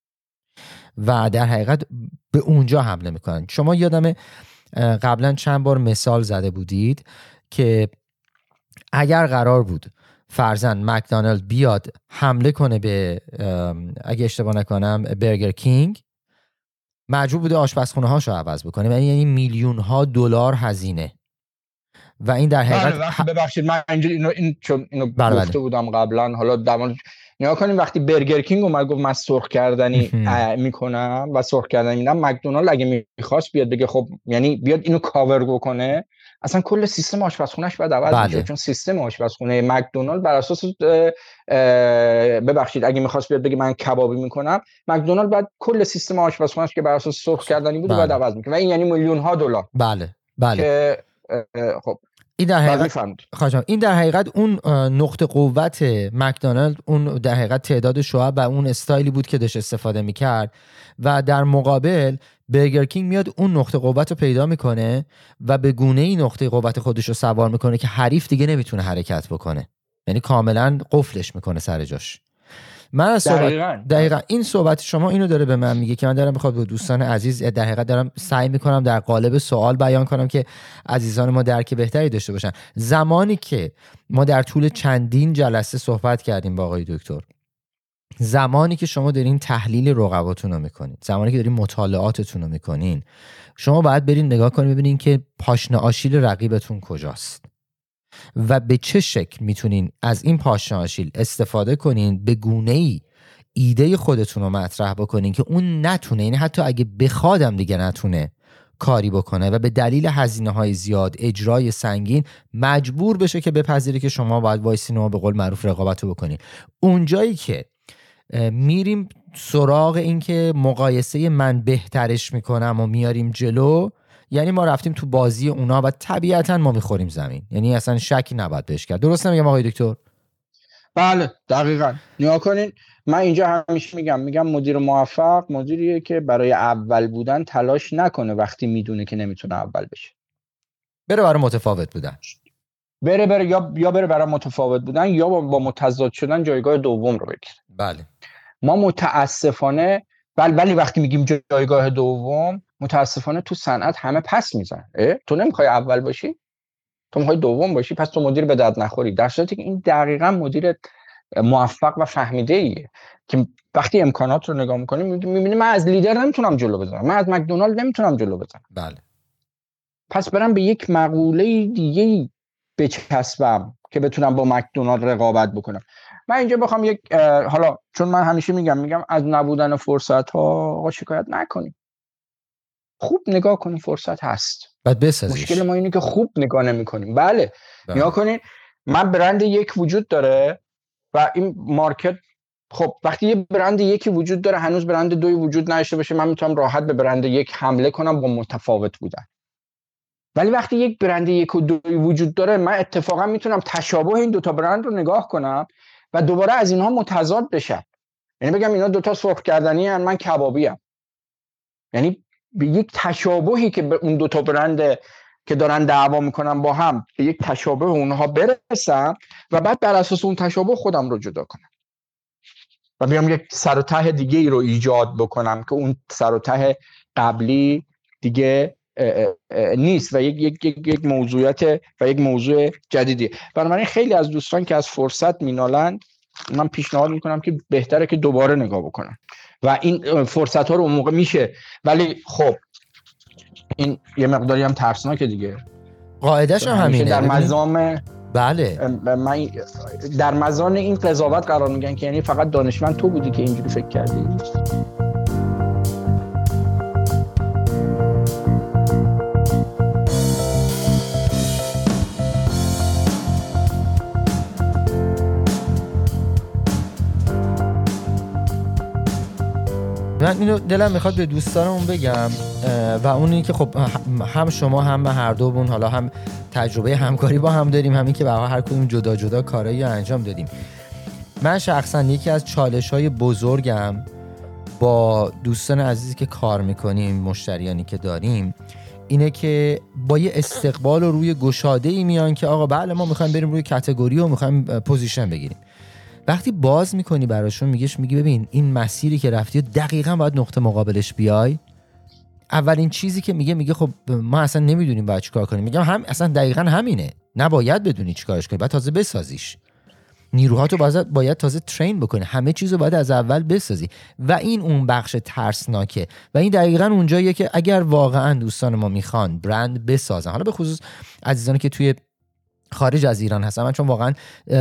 و در حقیقت به اونجا حمله میکنن. شما یادمه قبلا چند بار مثال زده بودید که اگر قرار بود فرضاً مکدونالد بیاد حمله کنه به، اگه اشتباه نکنم، برگر کینگ، مجبور بوده آشپزخونه هاشو عوض بکنه، یعنی میلیون ها دلار هزینه. و این در حقیقت ببخشید من اینو گفته بودم قبلا، حالا دمان نیا کنیم وقتی برگر کینگ اومد گفت من سرخ کردنی میکنم و سرخ کردنی میدم، مکدونالد اگه میخواست بیاد بگه خب یعنی بیاد اینو کاور بکنه، اصلا کل سیستم آشپزخونه‌اش باید عوض بشه. چون سیستم آشپزخونه مکدونالد بر اساس ببخشید اگه میخواست بیاد بگه من کبابی میکنم، مکدونالد بعد کل سیستم آشپزخونه‌اش که بر اساس سرخ کردنی بود باید عوض میکنه و این یعنی میلیون ها دلار. بله که خب این در حقیقت اون نقطه قوت مکدونالد، اون در حقیقت تعداد شعب و اون استایلی بود که داشت استفاده میکرد و در مقابل برگر کینگ میاد اون نقطه قوت رو پیدا میکنه و به گونه ای نقطه قوت خودش رو سوار میکنه که حریف دیگه نمیتونه حرکت بکنه، یعنی کاملا قفلش میکنه سر جاش. من از دقیقاً این صحبت شما اینو داره به من میگه که من دارم بخواد به دوستان عزیز در حقیقت دارم سعی میکنم در قالب سوال بیان کنم که عزیزان ما درک بهتری داشته باشن. زمانی که ما در طول چندین جلسه صحبت کردیم با آقای دکتر، زمانی که شما دارین تحلیل رقباتون رو میکنین، زمانی که دارین مطالعاتتون رو میکنین، شما باید برین نگاه کنین ببینین که پاشنه آشیل رقیبتون کجاست و به چه شکل میتونین از این پاشنه آشیل استفاده کنین به گونه‌ای ایده خودتون رو مطرح بکنین که اون نتونه، یعنی حتی اگه بخوادم دیگه نتونه کاری بکنه و به دلیل هزینه‌های زیاد، اجرای سنگین، مجبور بشه که بپذیره که شما باید وایسین و به قول معروف رقابت رو بکنین. اونجایی که میریم سراغ این که مقایسه من بهترش میکنم و میاریم جلو، یعنی ما رفتیم تو بازی اونا و طبیعتا ما میخوریم زمین، یعنی اصلا شکی نباید بهش کرد. درست نمیگم آقای دکتر؟ بله دقیقاً. نیا کنین، من اینجا همیشه میگم مدیر موفق مدیریه که برای اول بودن تلاش نکنه وقتی میدونه که نمیتونه اول بشه. بره برای متفاوت بودن. بره یا بره برای متفاوت بودن یا با متضاد شدن جایگاه دوم رو بگیره. بله. ما متاسفانه ولی وقتی میگیم جایگاه دوم، متاسفانه تو صنعت همه پس میزنن. تو نمیخوای اول باشی؟ تو میخوای دوم باشی، پس تو مدیر به درد نخوری. در صورتی که این دقیقاً مدیر موفق و فهمیده ایه که وقتی امکانات رو نگاه میکنیم میبینیم من از لیدر نمیتونم جلو بزنم، من از مکدونالد نمیتونم جلو بزنم. بله. پس برم به یک مقوله دیگه بچسبم که بتونم با مکدونالد رقابت بکنم. من اینجا بخوام یک حالا چون من همیشه میگم از نبودن فرصت ها شکایت نکنیم، خوب نگاه کنیم فرصت هست، بعد بسازیش. مشکل ما اینه که خوب نگاه نمی‌کنیم. بله. نگاه کنین، من برند یک وجود داره و این مارکت، خب وقتی یه برند یکی وجود داره هنوز برند دوی وجود نداشته باشه، من میتونم راحت به برند یک حمله کنم با متفاوت بودن. ولی وقتی یک برند یک و دوی وجود داره، من اتفاقا میتونم تشابه این دوتا برند رو نگاه کنم و دوباره از اینها متضاد بشم، یعنی بگم اینا دوتا سرخ کردنی هن، من کبابی ام. یعنی به یک تشابهی که به اون دوتا برند که دارن دعوا میکنن با هم، به یک تشابه اونها برسم و بعد بر اساس اون تشابه خودم رو جدا کنم و بیام یک سر و ته دیگه ای رو ایجاد بکنم که اون سر و ته قبلی دیگه نیست و یک موضوعیت و یک موضوع جدیدی. بنابراین خیلی از دوستان که از فرصت مینالند، من پیشنهاد میکنم که بهتره که دوباره نگاه بکنن و این فرصت ها رو اون موقع میشه، ولی خب این یه مقداری هم ترسناکه دیگه. قاعده‌اش هم همینه. در مزام بله من در مزان این قضاوت قرار میگن که یعنی فقط دانشمند تو بودی که اینجوری فکر کردی. من اینو دلم میخواد به دوستانمون بگم و اون این که خب هم شما هم هر دومون حالا هم تجربه همکاری با هم داریم، همین که به هر کدوم جدا جدا کارایی انجام دادیم. من شخصا یکی از چالش‌های بزرگم با دوستان عزیزی که کار میکنیم، مشتریانی که داریم، اینه که با یه استقبال و روی گشاده‌ای میان که آقا بله ما میخوایم بریم روی کاتگوری و میخوایم پوزیشن بگیریم. وقتی باز میکنی براشون میگی ببین این مسیری که رفتی دقیقاً باید نقطه مقابلش بیای. اولین چیزی که میگه خب ما اصلا نمیدونیم باید چیکار کنیم. میگم اصلا دقیقاً همینه، نباید بدونی چیکارش کنی، باید تازه بسازیش. نیروهاتو باید تازه ترین بکنی، همه چیزو باید از اول بسازی و این اون بخش ترسناکه و این دقیقاً اونجاییه که اگر واقعاً دوستان ما میخوان برند بسازن، حالا به خصوص عزیزانی که توی خارج از ایران هستم، من چون واقعا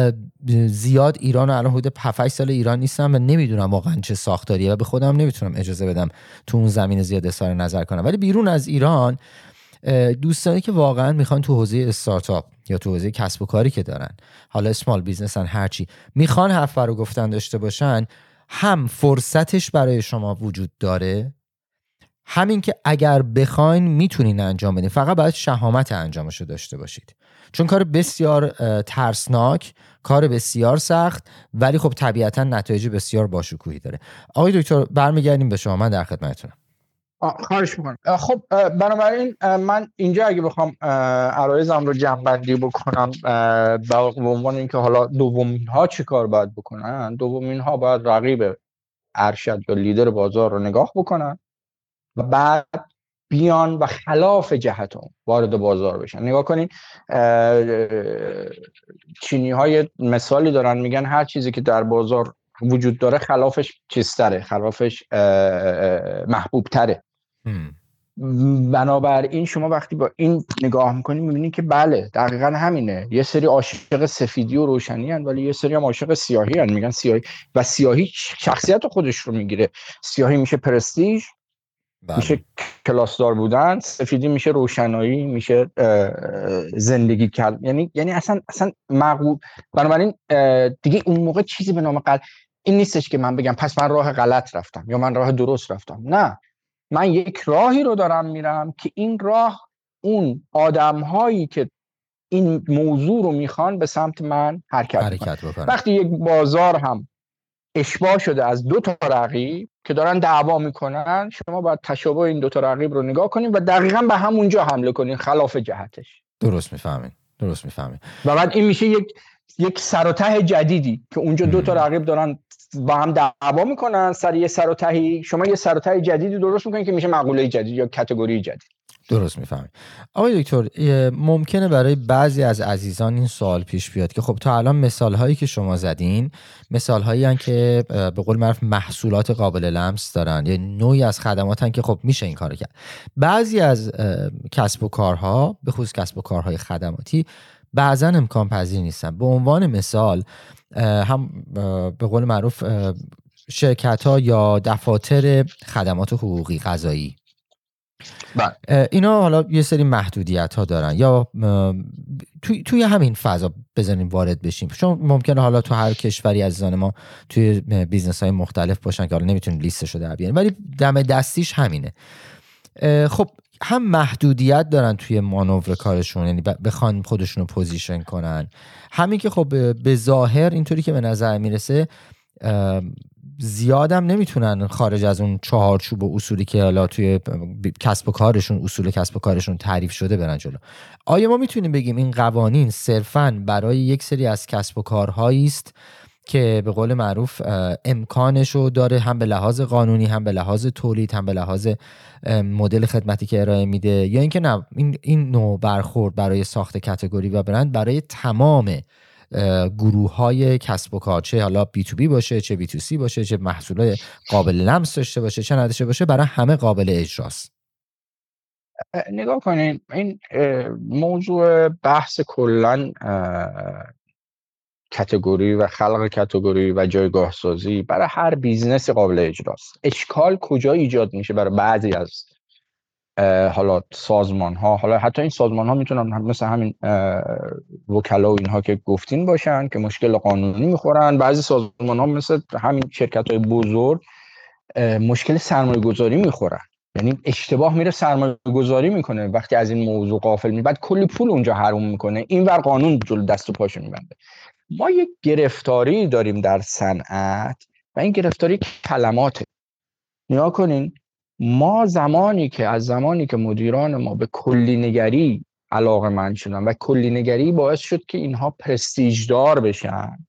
زیاد ایران و الان حدود 7-8 سال ایران نیستم و نمیدونم واقعا چه ساختاریه و به خودم نمیتونم اجازه بدم تو اون زمینه زیاد اظهار نظر کنم، ولی بیرون از ایران دوستانی که واقعا میخوان تو حوزه استارتاپ یا تو حوزه کسب و کاری که دارن، حالا اسمال بیزنسن، هرچی میخوان حرف رو گفتن داشته باشن، هم فرصتش برای شما وجود داره، همین که اگر بخواین میتونین انجام بدین، فقط باید شهامت انجامشو داشته باشید. چون کار بسیار ترسناک، کار بسیار سخت، ولی خب طبیعتا نتایج بسیار باشکوهی داره. آقای دکتر برمیگردیم به شما، من در خدمتتونم. خواهش میکنم. خب بنابراین من اینجا اگه بخوام عرایزم رو جمع‌بندی بکنم به عنوان اینکه حالا دومین ها چی کار باید بکنن، دومین ها باید رقیب ارشد یا لیدر بازار رو نگاه بکنن و بعد بیان و خلاف جهتون وارد بازار بشن. نگاه کنین چینی های مثالی دارن، میگن هر چیزی که در بازار وجود داره خلافش چیزتره، خلافش محبوب تره. بنابراین شما وقتی با این نگاه میکنید میبینید که بله دقیقاً همینه. یه سری عاشق سفیدی و روشنی هن ولی یه سری هم عاشق سیاهی هن. میگن سیاهی و سیاهی شخصیت خودش رو میگیره. سیاهی میشه پرستیژ، میشه کلاسدار بودن، سفیدی میشه روشنایی، میشه زندگی کرد، یعنی اصلا معقول. بنابراین دیگه اون موقع چیزی به نام این نیستش که من بگم پس من راه غلط رفتم یا من راه درست رفتم. نه، من یک راهی رو دارم میرم که این راه اون آدم‌هایی که این موضوع رو میخوان به سمت من حرکت بکنن. وقتی یک بازار هم اشباع شده از دو تا رقیب که دارن دعوا میکنن، شما باید تشابه این دو تا رقیب رو نگاه کنین و دقیقاً به همونجا حمله کنین، خلاف جهتش. درست میفهمین. و بعد این میشه یک سر و ته جدیدی که اونجا دو تا رقیب دارن با هم دعوا میکنن سر یه سر و تهی، شما یه سر و ته جدیدی درست میکنین که میشه مقوله جدید یا کاتگوری جدید. درست میفهمید. آقای دکتر ممکنه برای بعضی از عزیزان این سوال پیش بیاد که خب تا الان مثال هایی که شما زدین مثال هایی هستند که به قول معروف محصولات قابل لمس دارن، یا نوعی از خدمات هستند که خب میشه این کارو کرد. بعضی از کسب و کارها به خصوص کسب و کارهای خدماتی بعضا امکان پذیر نیستن. به عنوان مثال هم به قول معروف شرکت ها یا دفاتر خدمات حقوقی قضایی، اینا حالا یه سری محدودیت ها دارن، یا توی همین فضا بزنیم وارد بشیم، چون ممکنه حالا تو هر کشوری عزیزان ما توی بیزنس های مختلف باشن که حالا نمیتونیم لیستشو در بیاریم، ولی دم دستیش همینه. خب هم محدودیت دارن توی مانور کارشون، یعنی بخوان خودشون رو پوزیشن کنن، همین که خب به ظاهر اینطوری که به نظر میرسه زیادم نمیتونن خارج از اون چهارچوب و اصولی که حالا توی کسب و کارشون، اصول کسب و کارشون تعریف شده برن جلو. آیا ما میتونیم بگیم این قوانین صرفاً برای یک سری از کسب و کارهایی است که به قول معروف امکانشو داره، هم به لحاظ قانونی، هم به لحاظ تولید، هم به لحاظ مدل خدمتی که ارائه میده، یا اینکه نه این نوع برخورد برای ساخت کاتگوری و برند برای تمام گروه های کسب و کار، چه حالا بی تو بی باشه، چه بی تو سی باشه، چه محصول قابل لمس داشته باشه، چه نداشته باشه، برای همه قابل اجراست؟ نگاه کنین، این موضوع بحث کلن کاتگوری و خلق کاتگوری و جایگاه سازی برای هر بیزنس قابل اجراست. اشکال کجا ایجاد میشه؟ برای بعضی از حالا سازمان ها، حالا حتی این سازمان ها میتونن مثل همین وکلا و اینها که گفتین باشن که مشکل قانونی میخورن. بعضی سازمان ها مثل همین شرکت های بزرگ مشکل سرمایه گذاری میخورن، یعنی اشتباه میره سرمایه گذاری میکنه وقتی از این موضوع غافل میشه، بعد کلی پول اونجا حروم میکنه، این ور قانون جلو دست و پاشو میبنده. ما یک گرفتاری داریم در صنعت و این گرفتاری کلماته. نیا کنین، ما زمانی که مدیران ما به کلی نگری علاقه‌مند شدن و کلی نگری باعث شد که اینها پرستیژدار بشن،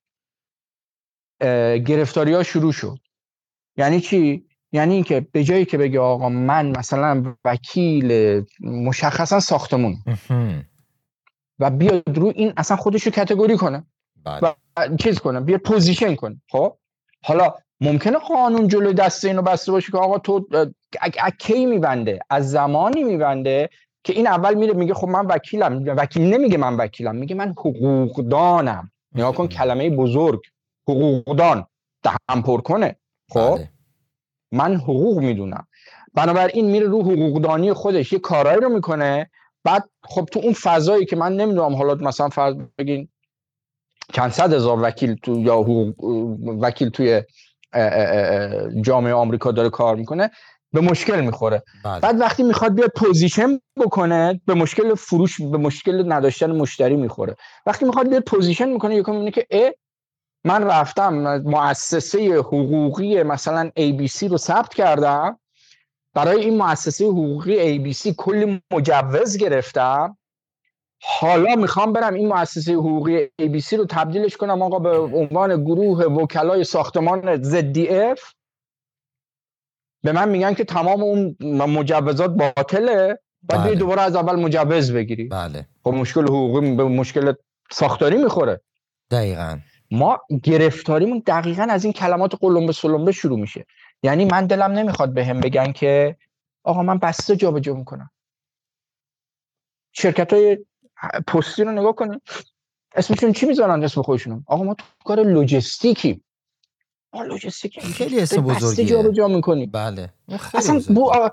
گرفتاری ها شروع شد. یعنی چی؟ یعنی اینکه به جایی که بگه آقا من مثلا وکیل مشخصا ساختمون و بیاد رو این اصلا خودشو کاتگوری کنه و چیز کنه، بیاد پوزیشن کنه، خب حالا ممکنه قانون جلوی دست اینو بسته باشه که آقا تو کی میبنده؟ از زمانی میبنده که این اول میره میگه خب من وکیلم. وکیل نمیگه من وکیلم، میگه من حقوقدانم. نگاه کن کلمه بزرگ، حقوقدان، دهن پر کنه. خب من حقوق میدونم، بنابراین میره رو حقوقدانی خودش یه کارایی رو میکنه. بعد خب تو اون فضایی که من نمیدونم، حالا مثلا فرض بگین چند صد هزار وکیل تو یا وکیل توی جامعه آمریکا داره کار میکنه، به مشکل میخوره. بعد وقتی میخواد بیاد پوزیشن بکنه، به مشکل فروش، به مشکل نداشتن مشتری میخوره. وقتی میخواد بیاد پوزیشن میکنه، یکم میبینه که من رفتم مؤسسه حقوقی مثلا ABC رو ثبت کردم، برای این مؤسسه حقوقی ABC کلی مجوز گرفتم، حالا میخوام برم این مؤسسه حقوقی ABC رو تبدیلش کنم آقا به عنوان گروه وکلای ساختمان ZDF. به من میگن که تمام اون مجوزات باطله، بعد بری دوباره از اول مجوز بگیری. بله. خب مشکل حقوقی به مشکل ساختاری میخوره. دقیقاً. ما گرفتاریمون دقیقاً از این کلمات قلمبه سلمبه شروع میشه. یعنی من دلم نمیخواد بهم بگن که آقا من بسته جابجا میکنم. شرکت‌های پستی رو نگاه کنید، اسمشون چی میذارن؟ اسم خودشون آقا ما تو کار لوجستیکی. لوجستیک خیلی اسم بزرگیه. بسته جابجا میکنیم. بله. اصلا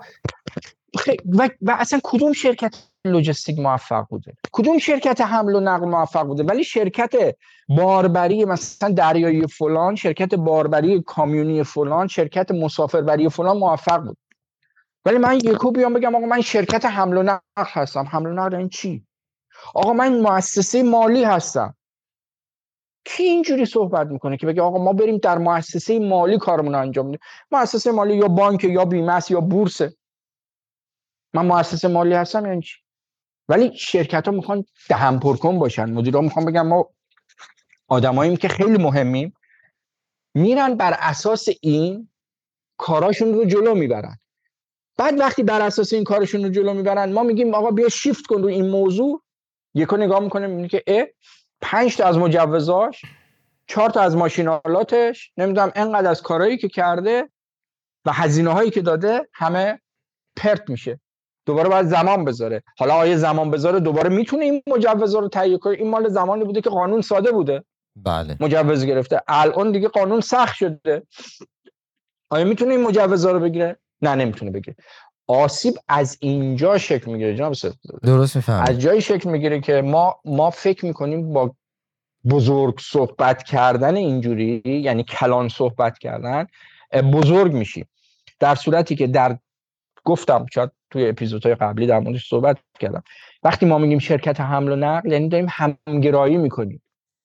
و اصلا کدوم شرکت لوجستیک موفق بوده؟ کدوم شرکت حمل و نقل موفق بوده؟ ولی شرکت باربری مثلا دریایی فلان، شرکت باربری کامیونی فلان، شرکت مسافربری فلان موفق بود. ولی من یکو بیام بگم آقا من شرکت حمل و نقل هستم. حمل و نقل این چی؟ آقا من مؤسسه مالی هستم. کی اینجوری صحبت میکنه که بگه آقا ما بریم در مؤسسه مالی کارمون رو انجام بدیم؟ مؤسسه مالی یا بانک یا بیمه است یا بورسه. من مؤسسه مالی هستم یعنی چی؟ ولی شرکت ها میخوان دهن پرکن باشن، مدیرا میخوان بگن ما آدماییم که خیلی مهمیم، میرن بر اساس این کاراشون رو جلو میبرن. بعد وقتی بر اساس این کارشون رو جلو میبرن، ما میگیم آقا بیا شیفت کن رو این موضوع. یکو نگاه میکنه میبینه که 5 تا از مجوزاش، 4 تا از ماشینالاتش، نمیدونم انقدر از کارهایی که کرده و هزینه هایی که داده همه پرت میشه. دوباره باید زمان بذاره. حالا آیا زمان بذاره دوباره میتونه این مجوزا رو تهیه کنه؟ این مال زمانی بوده که قانون ساده بوده. بله. مجوز گرفته. الان دیگه قانون سخت شده. آیا میتونه این مجوزا رو بگیره؟ نه، نمیتونه بگیره. آسیب از اینجا شکل میگیره جناب سید. درست میفهمم. از جایی شکل میگیره که ما فکر میکنیم با بزرگ صحبت کردن اینجوری، یعنی کلان صحبت کردن، بزرگ میشیم، در صورتی که گفتم شاید توی اپیزودهای قبلی در موردش صحبت کردم، وقتی ما میگیم شرکت حمل و نقل یعنی داریم همگرایی میکنیم.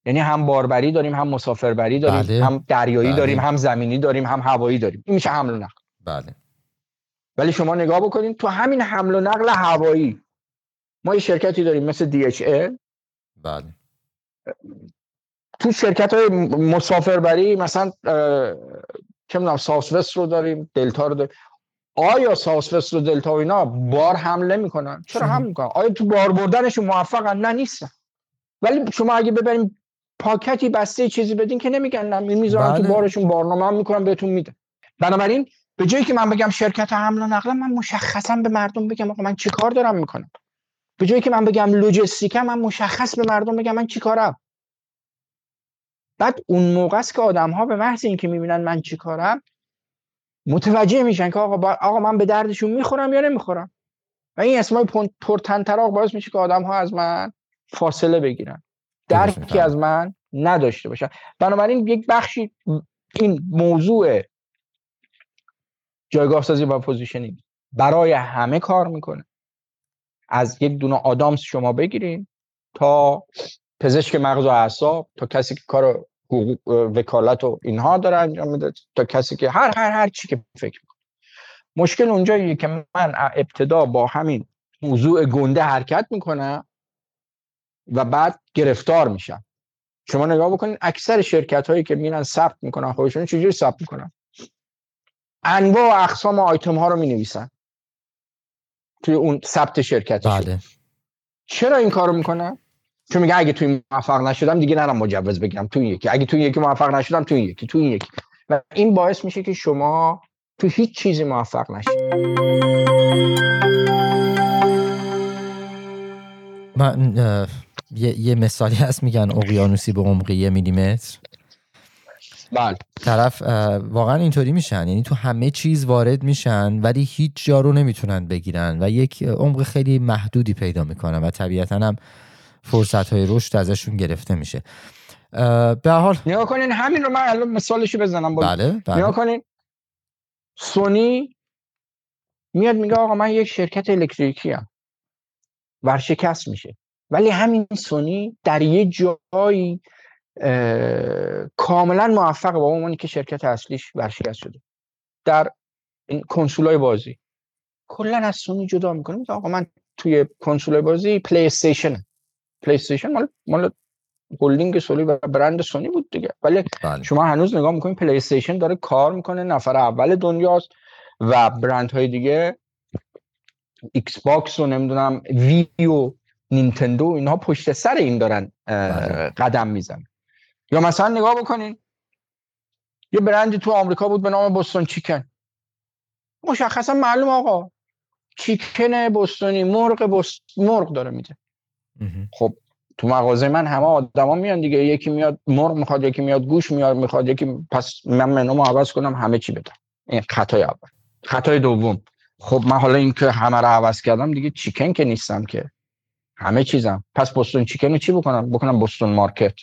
یعنی هم باربری داریم، هم مسافربری داریم، بله. هم دریایی بله. داریم، هم زمینی داریم، هم هوایی داریم. این میشه حمل و نقل. بله. ولی شما نگاه بکنید تو همین حمل و نقل هوایی ما یه شرکتی داریم مثل DHL. بله. تو شرکت‌های مسافربری مثلا چه می‌دونم ساوثوست رو داریم، دلتا رو داریم. آیا ساوثوست و دلتا و اینا بار حمل نمی‌کنن؟ چرا حمل می‌کنن؟ آیا تو بار بردنشون موفقن؟ نه، نیستن. ولی شما اگه ببریم پاکتی بسته چیزی بدین که نمیگن نه، میذارن تو بارشون، بارنامه هم میکنن بهتون میدن. بنابراین به جایی که من بگم شرکت حمل و نقل، من مشخصا به مردم بگم آقا من چی کار دارم میکنم. به جایی که من بگم لوجستیک، من مشخص به مردم بگم من چی کارم. بعد اون موقع است که آدم‌ها به محض اینکه میبینن من چی کارم متوجه میشن که آقا من به دردشون میخورم یا نمیخورم. و این اسمای پرطنطراق باعث میشه که آدم‌ها از من فاصله بگیرن، درکی از من نداشته باشن. بنابراین یک بخشی این موضوع جایگاه سازی و پوزیشنینگ برای همه کار میکنه. از یک دونه آدامس شما بگیرین تا پزشک مغز و اعصاب، تا کسی که کار وکالت و اینها داره انجام میده، تا کسی که هر چی که فکر میکنه. مشکل اونجاییه که من ابتدا با همین موضوع گنده حرکت میکنم و بعد گرفتار میشم. شما نگاه بکنید اکثر شرکت هایی که میرن ثبت میکنن خودشون چجوری ثبت میکنن؟ انواع و اقسام آیتم ها رو مینویسن توی اون ثبت شرکتشون. بله. چرا این کارو میکنن؟ چون میگه اگه توی موفق نشدم دیگه نرم مجوز بگیرم توی یکی، اگه توی یکی موفق نشدم توی یکی. و این باعث میشه که شما تو هیچ چیزی موفق نشید. من یه مثالی هست میگن اقیانوسی به عمق 1 میلیمتر. بله. طرف واقعا اینطوری میشن، یعنی تو همه چیز وارد میشن ولی هیچ جا رو نمیتونن بگیرن و یک عمق خیلی محدودی پیدا میکنن و طبیعتا هم فرصت‌های رشد ازشون گرفته میشه. به هر حال نگاه کنین همین رو من الان مثالشو بزنم. بله. نگاه کنین سونی میاد میگه آقا من یک شرکت الکتریکی ام، ورشکست میشه. ولی همین سونی در یه جایی کاملا موفقه با اونی که شرکت اصلیش ورشکست شده. در کنسولای بازی کلا از سونی جدا میکنه. میگه آقا من توی کنسولای بازی پلی استیشن مال هولدینگ سونی و برند سونی بود دیگه. ولی بله. شما هنوز نگاه میکنین پلی استیشن داره کار میکنه، نفر اول دنیاست و برندهای دیگه ایکس باکس و نمیدونم وی و نینتندو اینها پشت سر این دارن قدم میزنن. یا مثلا نگاه بکنین یه برندی تو آمریکا بود به نام بوستون چیکن. مشخصا معلوم آقا چیکن بوستونی مرغ داره میده. خب تو مغازه من همه آدما میان دیگه، یکی میاد مرغ میخواد، یکی میاد گوش میخواد، یکی پس من منومو عوض کنم همه چی بدم. این خطای اول. خطای دوم، خب من حالا این که همه رو عوض کردم دیگه چیکن که نیستم که، همه چیزم. پس بوستون چیکن رو چی بکنم بوستون مارکت.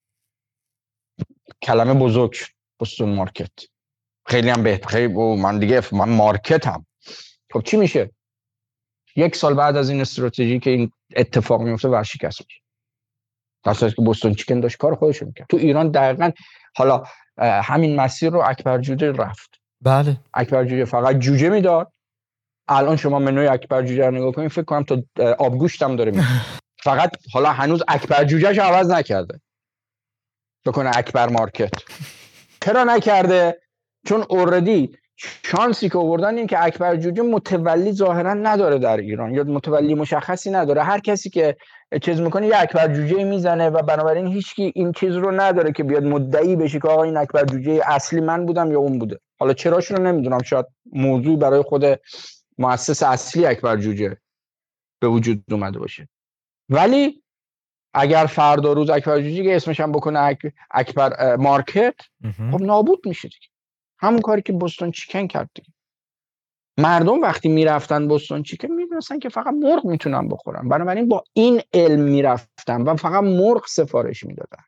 کلمه بزرگ بوستون مارکت خیلی هم بهتر. خیلی من مارکتم. خب چی میشه؟ 1 سال بعد از این استراتژی که این اتفاق میفته ورشکست میشه. در صورتی که بوستون چیکن داشت کار خودش رو میکرد. تو ایران دقیقاً حالا همین مسیر رو اکبر جوجه رفت. بله. اکبر جوجه فقط جوجه میداد. الان شما منوی اکبر جوجه رو نگاه کنید فکر کنم تا آبگوشت هم داره میده. فقط حالا هنوز اکبر جوجهش عوض نکرده، بکنه اکبر مارکت. چرا نکرده؟ چون اوردی شانسی که آوردن این که اکبر جوجه متولی ظاهرا نداره در ایران، یا متولی مشخصی نداره. هر کسی که چیز میکنه یه اکبر جوجه میزنه و بنابراین هیچکی این چیز رو نداره که بیاد مدعی بشه که آقا این اکبر جوجه اصلی من بودم یا اون بوده. حالا چراش رو نمیدونم، شاید موضوع برای خود مؤسس اصلی اکبر جوجه به وجود اومده باشه. ولی اگر فردا روز اکبر جوجه که اسمش هم بکنه اکبر مارکت، خب نابود میشه دیگه. همون کاری که بوستون چیکن کرد دیگه. مردم وقتی میرفتن بوستون چیکن میدونستن که فقط مرغ میتونن بخورن، بنابراین با این علم میرفتن و فقط مرغ سفارش میدادن.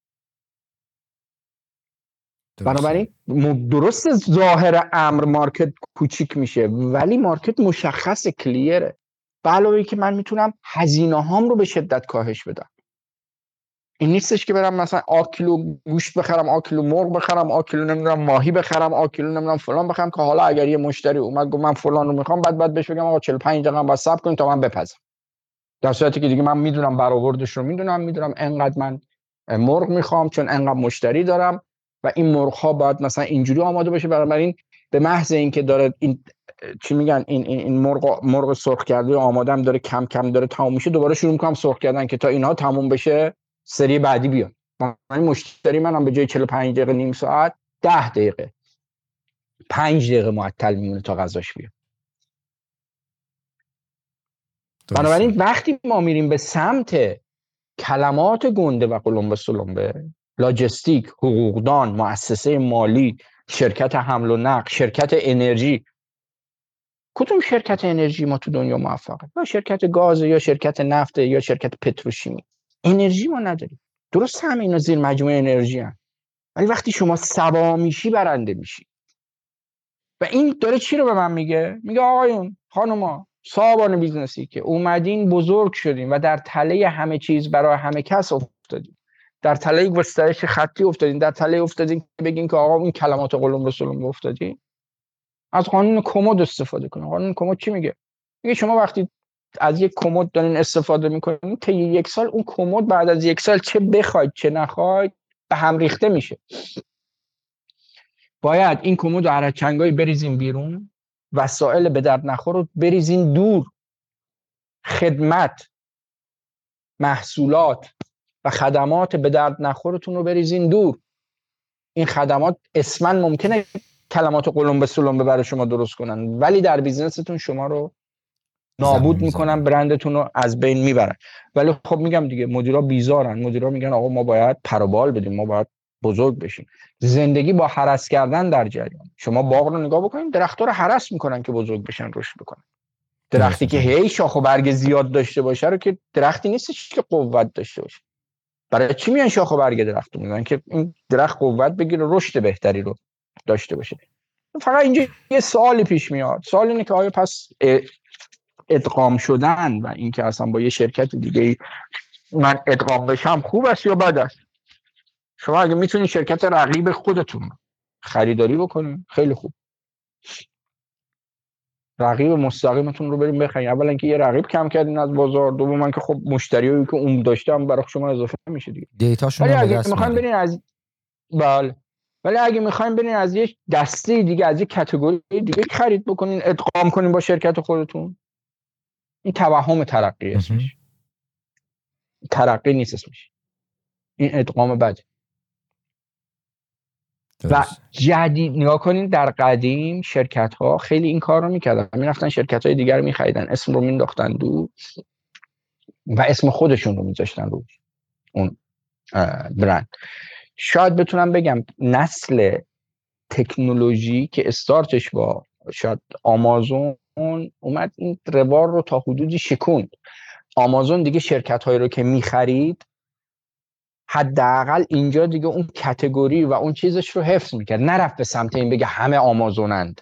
بنابراین درست ظاهر امر مارکت کوچیک میشه ولی مارکت مشخص کلیره. به علاوه که من میتونم هزینه هام رو به شدت کاهش بدم. این نیستش که برم مثلا آکیلو گوشت بخرم، آکیلو مرغ بخرم، آکیلو نمیدونم ماهی بخرم، آکیلو نمیدونم فلان بخرم، که حالا اگر یه مشتری اومد گفت من فلان رو میخوام، بعد بهش بگم آقا 45 دقیقه بعد صبر کنید تا من بپزم، در صورتی که دیگه من میدونم برآوردش رو میدونم انقدر من مرغ میخوام چون انقدر مشتری دارم و این مرغ ها باید مثلا اینجوری آماده باشه. بنابراین به محض اینکه داره این چی میگن این مرغ سرخ کرده آمادم داره کم کم داره تموم میشه، دوباره شروع میکنم سرخ کردن که تا اینها تموم بشه سری بعدی بیاد. من مشتری منم به جای 45 دقیقه نیم ساعت 10 دقیقه 5 دقیقه معطل میمونه تا غذاش بیاد. بنابراین وقتی ما میریم به سمت کلمات گنده و قلمبه سلمبه، لاجستیک، حقوقدان، مؤسسه مالی، شرکت حمل و نقل، شرکت انرژی، کدوم شرکت انرژی ما تو دنیا موفقه؟ یا شرکت گاز یا شرکت نفت یا شرکت پتروشیمی. انرژی ما نداریم. درست همه اینا زیر مجموعه انرژی هست، ولی وقتی شما سبا میشی برنده میشی. و این داره چی رو به من میگه؟ میگه آقایون خانوما صاحبان بیزنسی که اومدین بزرگ شدین و در تله همه چیز برای همه کس افتادین، در تله گسترش خطی افتادین، در تله افتادین که بگین که آقا این کلمات قلم رسولم افتادین، از قانون کمد استفاده کنین. قانون کمد چی میگه؟ میگه شما وقتی از یک کمد دارین استفاده میکنین، تا یک سال اون کمد بعد از یک سال چه بخواید چه نخواید به هم ریخته میشه. باید این کمد و هرچنگایی بریزین بیرون، وسایل به درد نخور رو بریزین دور، خدمت، محصولات و خدمات به درد نخورتون رو بریزین دور. این خدمات اسماً ممکنه کلمات قلمبه سلمبه برای شما درست کنن، ولی در بیزنستون شما رو نابود میکنن، برندتون رو از بین میبرن. ولی خب میگم دیگه مدیرا بیزارن، مدیرا میگن آقا ما باید پروبال بدیم، ما باید بزرگ بشیم. زندگی با هرس کردن در جریان. شما باغ رو نگاه بکنید، درخت‌ها رو هرس میکنن که بزرگ بشن، رشد بکنن. درختی که هی شاخ و برگ زیاد داشته باشه رو که درختی نیستش که قوت داشته باشه. برای چی میان شاخ و برگ درخت میزنن؟ که این درخت قوت بگیره، رشد بهتری رو داشته باشه. فقط اینجا یه سوالی پیش میاد. سوال اینه که آیا پس ادغام شدن و اینکه اصلا با یه شرکت دیگه من ادغام بشم خوب است یا بد است؟ شما اگه میتونید شرکت رقیب خودتون خریداری بکنید خیلی خوب، رقیب مستقیمتون رو بریم بخرید. اولا که یه رقیب کم کردین از بازار، دوما که خب مشتریایی که اون داشتم برای شما اضافه میشه دیگه. دیتاشون هم به دست میخوایم برین از بله، ولی اگه میخوایم برین از یک دسته دیگه، از یک کاتگوری دیگه خرید بکنین، ادغام کنین با شرکت خودتون، این توهم ترقی اسمش. ترقی نیست اسمش، این ادغام بده. و جدید نگاه کنین، در قدیم شرکت ها خیلی این کار رو میکردن، میرفتن شرکت های دیگر رو میخریدن، اسم رو مینداختن دو و اسم خودشون رو میذاشتن رو اون برند. شاید بتونم بگم نسل تکنولوژی که استارتش با شاید آمازون اومد، این روار رو تا حدودی شکوند. آمازون دیگه شرکت هایی رو که میخرید حداقل اینجا دیگه اون کاتگوری و اون چیزش رو حفظ میکرد، نرفت به سمت این بگه همه آمازونند.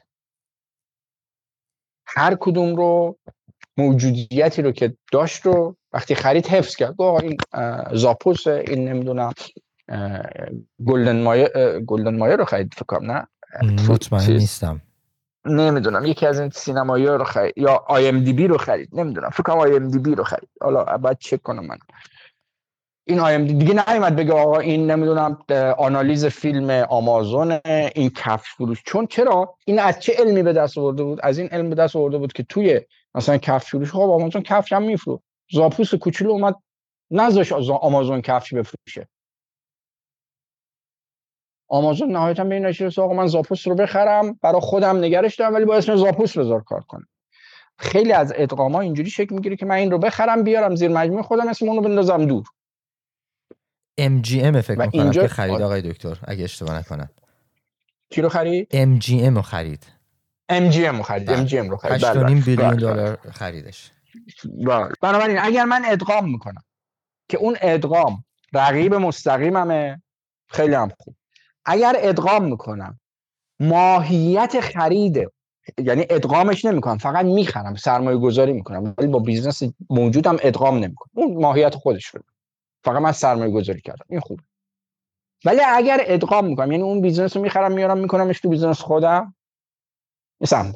هر کدوم رو موجودیتی رو که داشت رو وقتی خرید حفظ کرد. آقا این زاپوس، این نمیدونم گلدن مایر رو خرید فکر کنم، نه مطمئن نیستم، نمیدونم یکی از این سینمایی رو خرید یا آی ام دی بی رو خرید، نمیدونم فکر کنم آی ام دی بی رو خرید، حالا بعد چک کنم من. این آی ام دی دیگه نیومد بگه آقا این نمیدونم آنالیز فیلم آمازون، این کفش فروش. چون چرا این از چه علمی به دست آورده بود؟ از این علم به دست آورده بود که توی مثلا کفش فروش خب آمازون کفش هم میفروخت، زاپوس کوچولو اومد نذاش آمازون کفش بفروشه. آمازون نهایتا به این نتیجه رسید آقا من زاپوس رو بخرم برای خودم نگرش دارم ولی با اسم زاپوس بذار کار کنم. خیلی از ادغام‌ها اینجوری شکل میگیره که من این رو بخرم بیارم زیر مجموعه خودم، اسم اون رو بندازم دور. MGM فکر می‌کنم که خرید آقای دکتر اگه اشتباه نکنم. چی رو خرید؟ MGM رو خرید. MGM رو خرید. 8.5 بیلیون دلار خریدش. بنابراین اگر من ادغام میکنم که اون ادغام رقیب مستقیممه خیلی هم خوب. اگر ادغام میکنم ماهیت خریده، یعنی ادغامش نمیکنم فقط میخرم، سرمایه گذاری میکنم ولی با بیزنس موجودم ادغام نمیکنم، اون ماهیت خودش رو فقط من سرمایه گذاری کردم، این خوب. ولی اگر ادغام میکنم، یعنی اون بیزنس رو میخرم میارم میکنمش تو بیزنس خودم، مثلا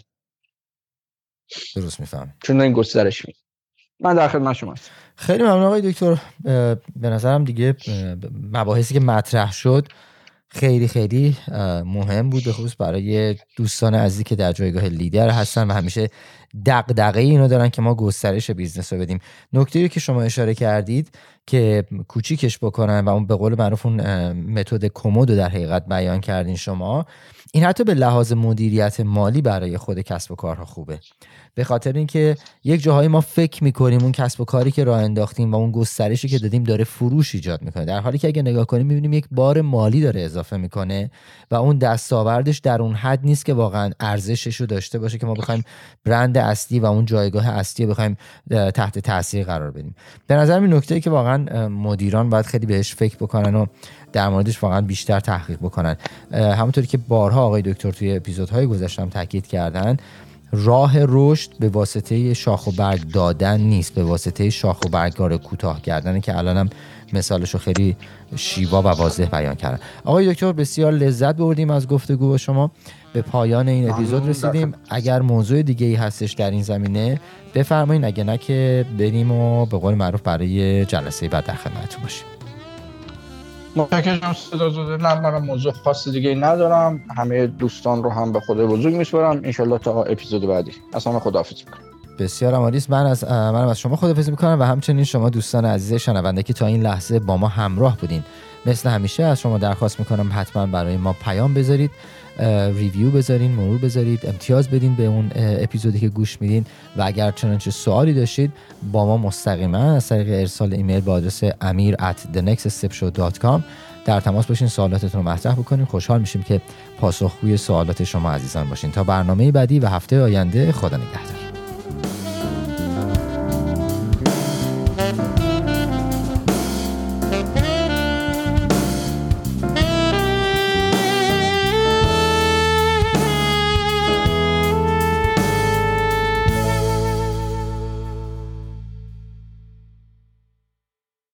درست میفهم، چون این گسترش میده. من در خدمت شما هستم. خیلی ممنون آقای دکتر. به نظرم دیگه مباحثی که مطرح شد خیلی خیلی مهم بود، به خصوص برای دوستان عزیزی که در جایگاه لیدر هستن و همیشه دغدغه اینو دارن که ما گسترش بیزنس رو بدیم. نکته‌ای که شما اشاره کردید که کوچیکش بکنن و اون به قول معروف اون متد کمد رو در حقیقت بیان کردین شما، این حتی به لحاظ مدیریت مالی برای خود کسب و کارها خوبه، به خاطر اینکه یک جاهایی ما فکر میکنیم اون کسب و کاری که راه انداختیم و اون گسترشی که دادیم داره فروش ایجاد میکنه، در حالی که اگه نگاه کنیم میبینیم یک بار مالی داره اضافه میکنه و اون دستاوردش در اون حد نیست که واقعا ارزشش رو داشته باشه که ما بخوایم برند اصلی و اون جایگاه اصلی رو بخوایم تحت تاثیر قرار بدیم. به نظر من نکته‌ای که واقعا مدیران باید خیلی بهش فکر بکنن و در موردش واقعا بیشتر تحقیق بکنن. همونطوری که بارها آقای دکتر توی اپیزودهای گذشته هم تاکید کردن، راه رشد به واسطه شاخ و برگ دادن نیست، به واسطه شاخ و برگ‌ها کوتاه کردنه که الانم مثالشو خیلی شیوا و واضح بیان کردن. آقای دکتر بسیار لذت بردیم از گفتگو با شما. به پایان این اپیزود رسیدیم. اگر موضوع دیگه‌ای هستش در این زمینه بفرمایید، اگه نه که بریم و به قول معروف برای جلسه بعد در خدمتتون باشیم. متشکرم صدا زوده. نه من موضوع خاص دیگه ندارم، همه دوستان رو هم به خدا بزرگ میسپارم. انشالله تا اپیزود بعدی اصلا خداحافظ میکنم. بسیار عالیست. منم از شما خداحافظی میکنم و همچنین شما دوستان عزیز شنونده که تا این لحظه با ما همراه بودین. مثل همیشه از شما درخواست میکنم حتما برای ما پیام بذارید، ریویو بذارین، مرور بذارید، امتیاز بدین به اون اپیزودی که گوش میدین و اگر چنانچه سوالی داشتید با ما مستقیما از طریق ارسال ایمیل با آدرس amir@thenextstepshow.com در تماس باشین، سوالاتتون رو مطرح بکنین. خوشحال میشیم که پاسخگوی سوالات شما عزیزان باشین. تا برنامه بعدی و هفته آینده، خدا نگهدار.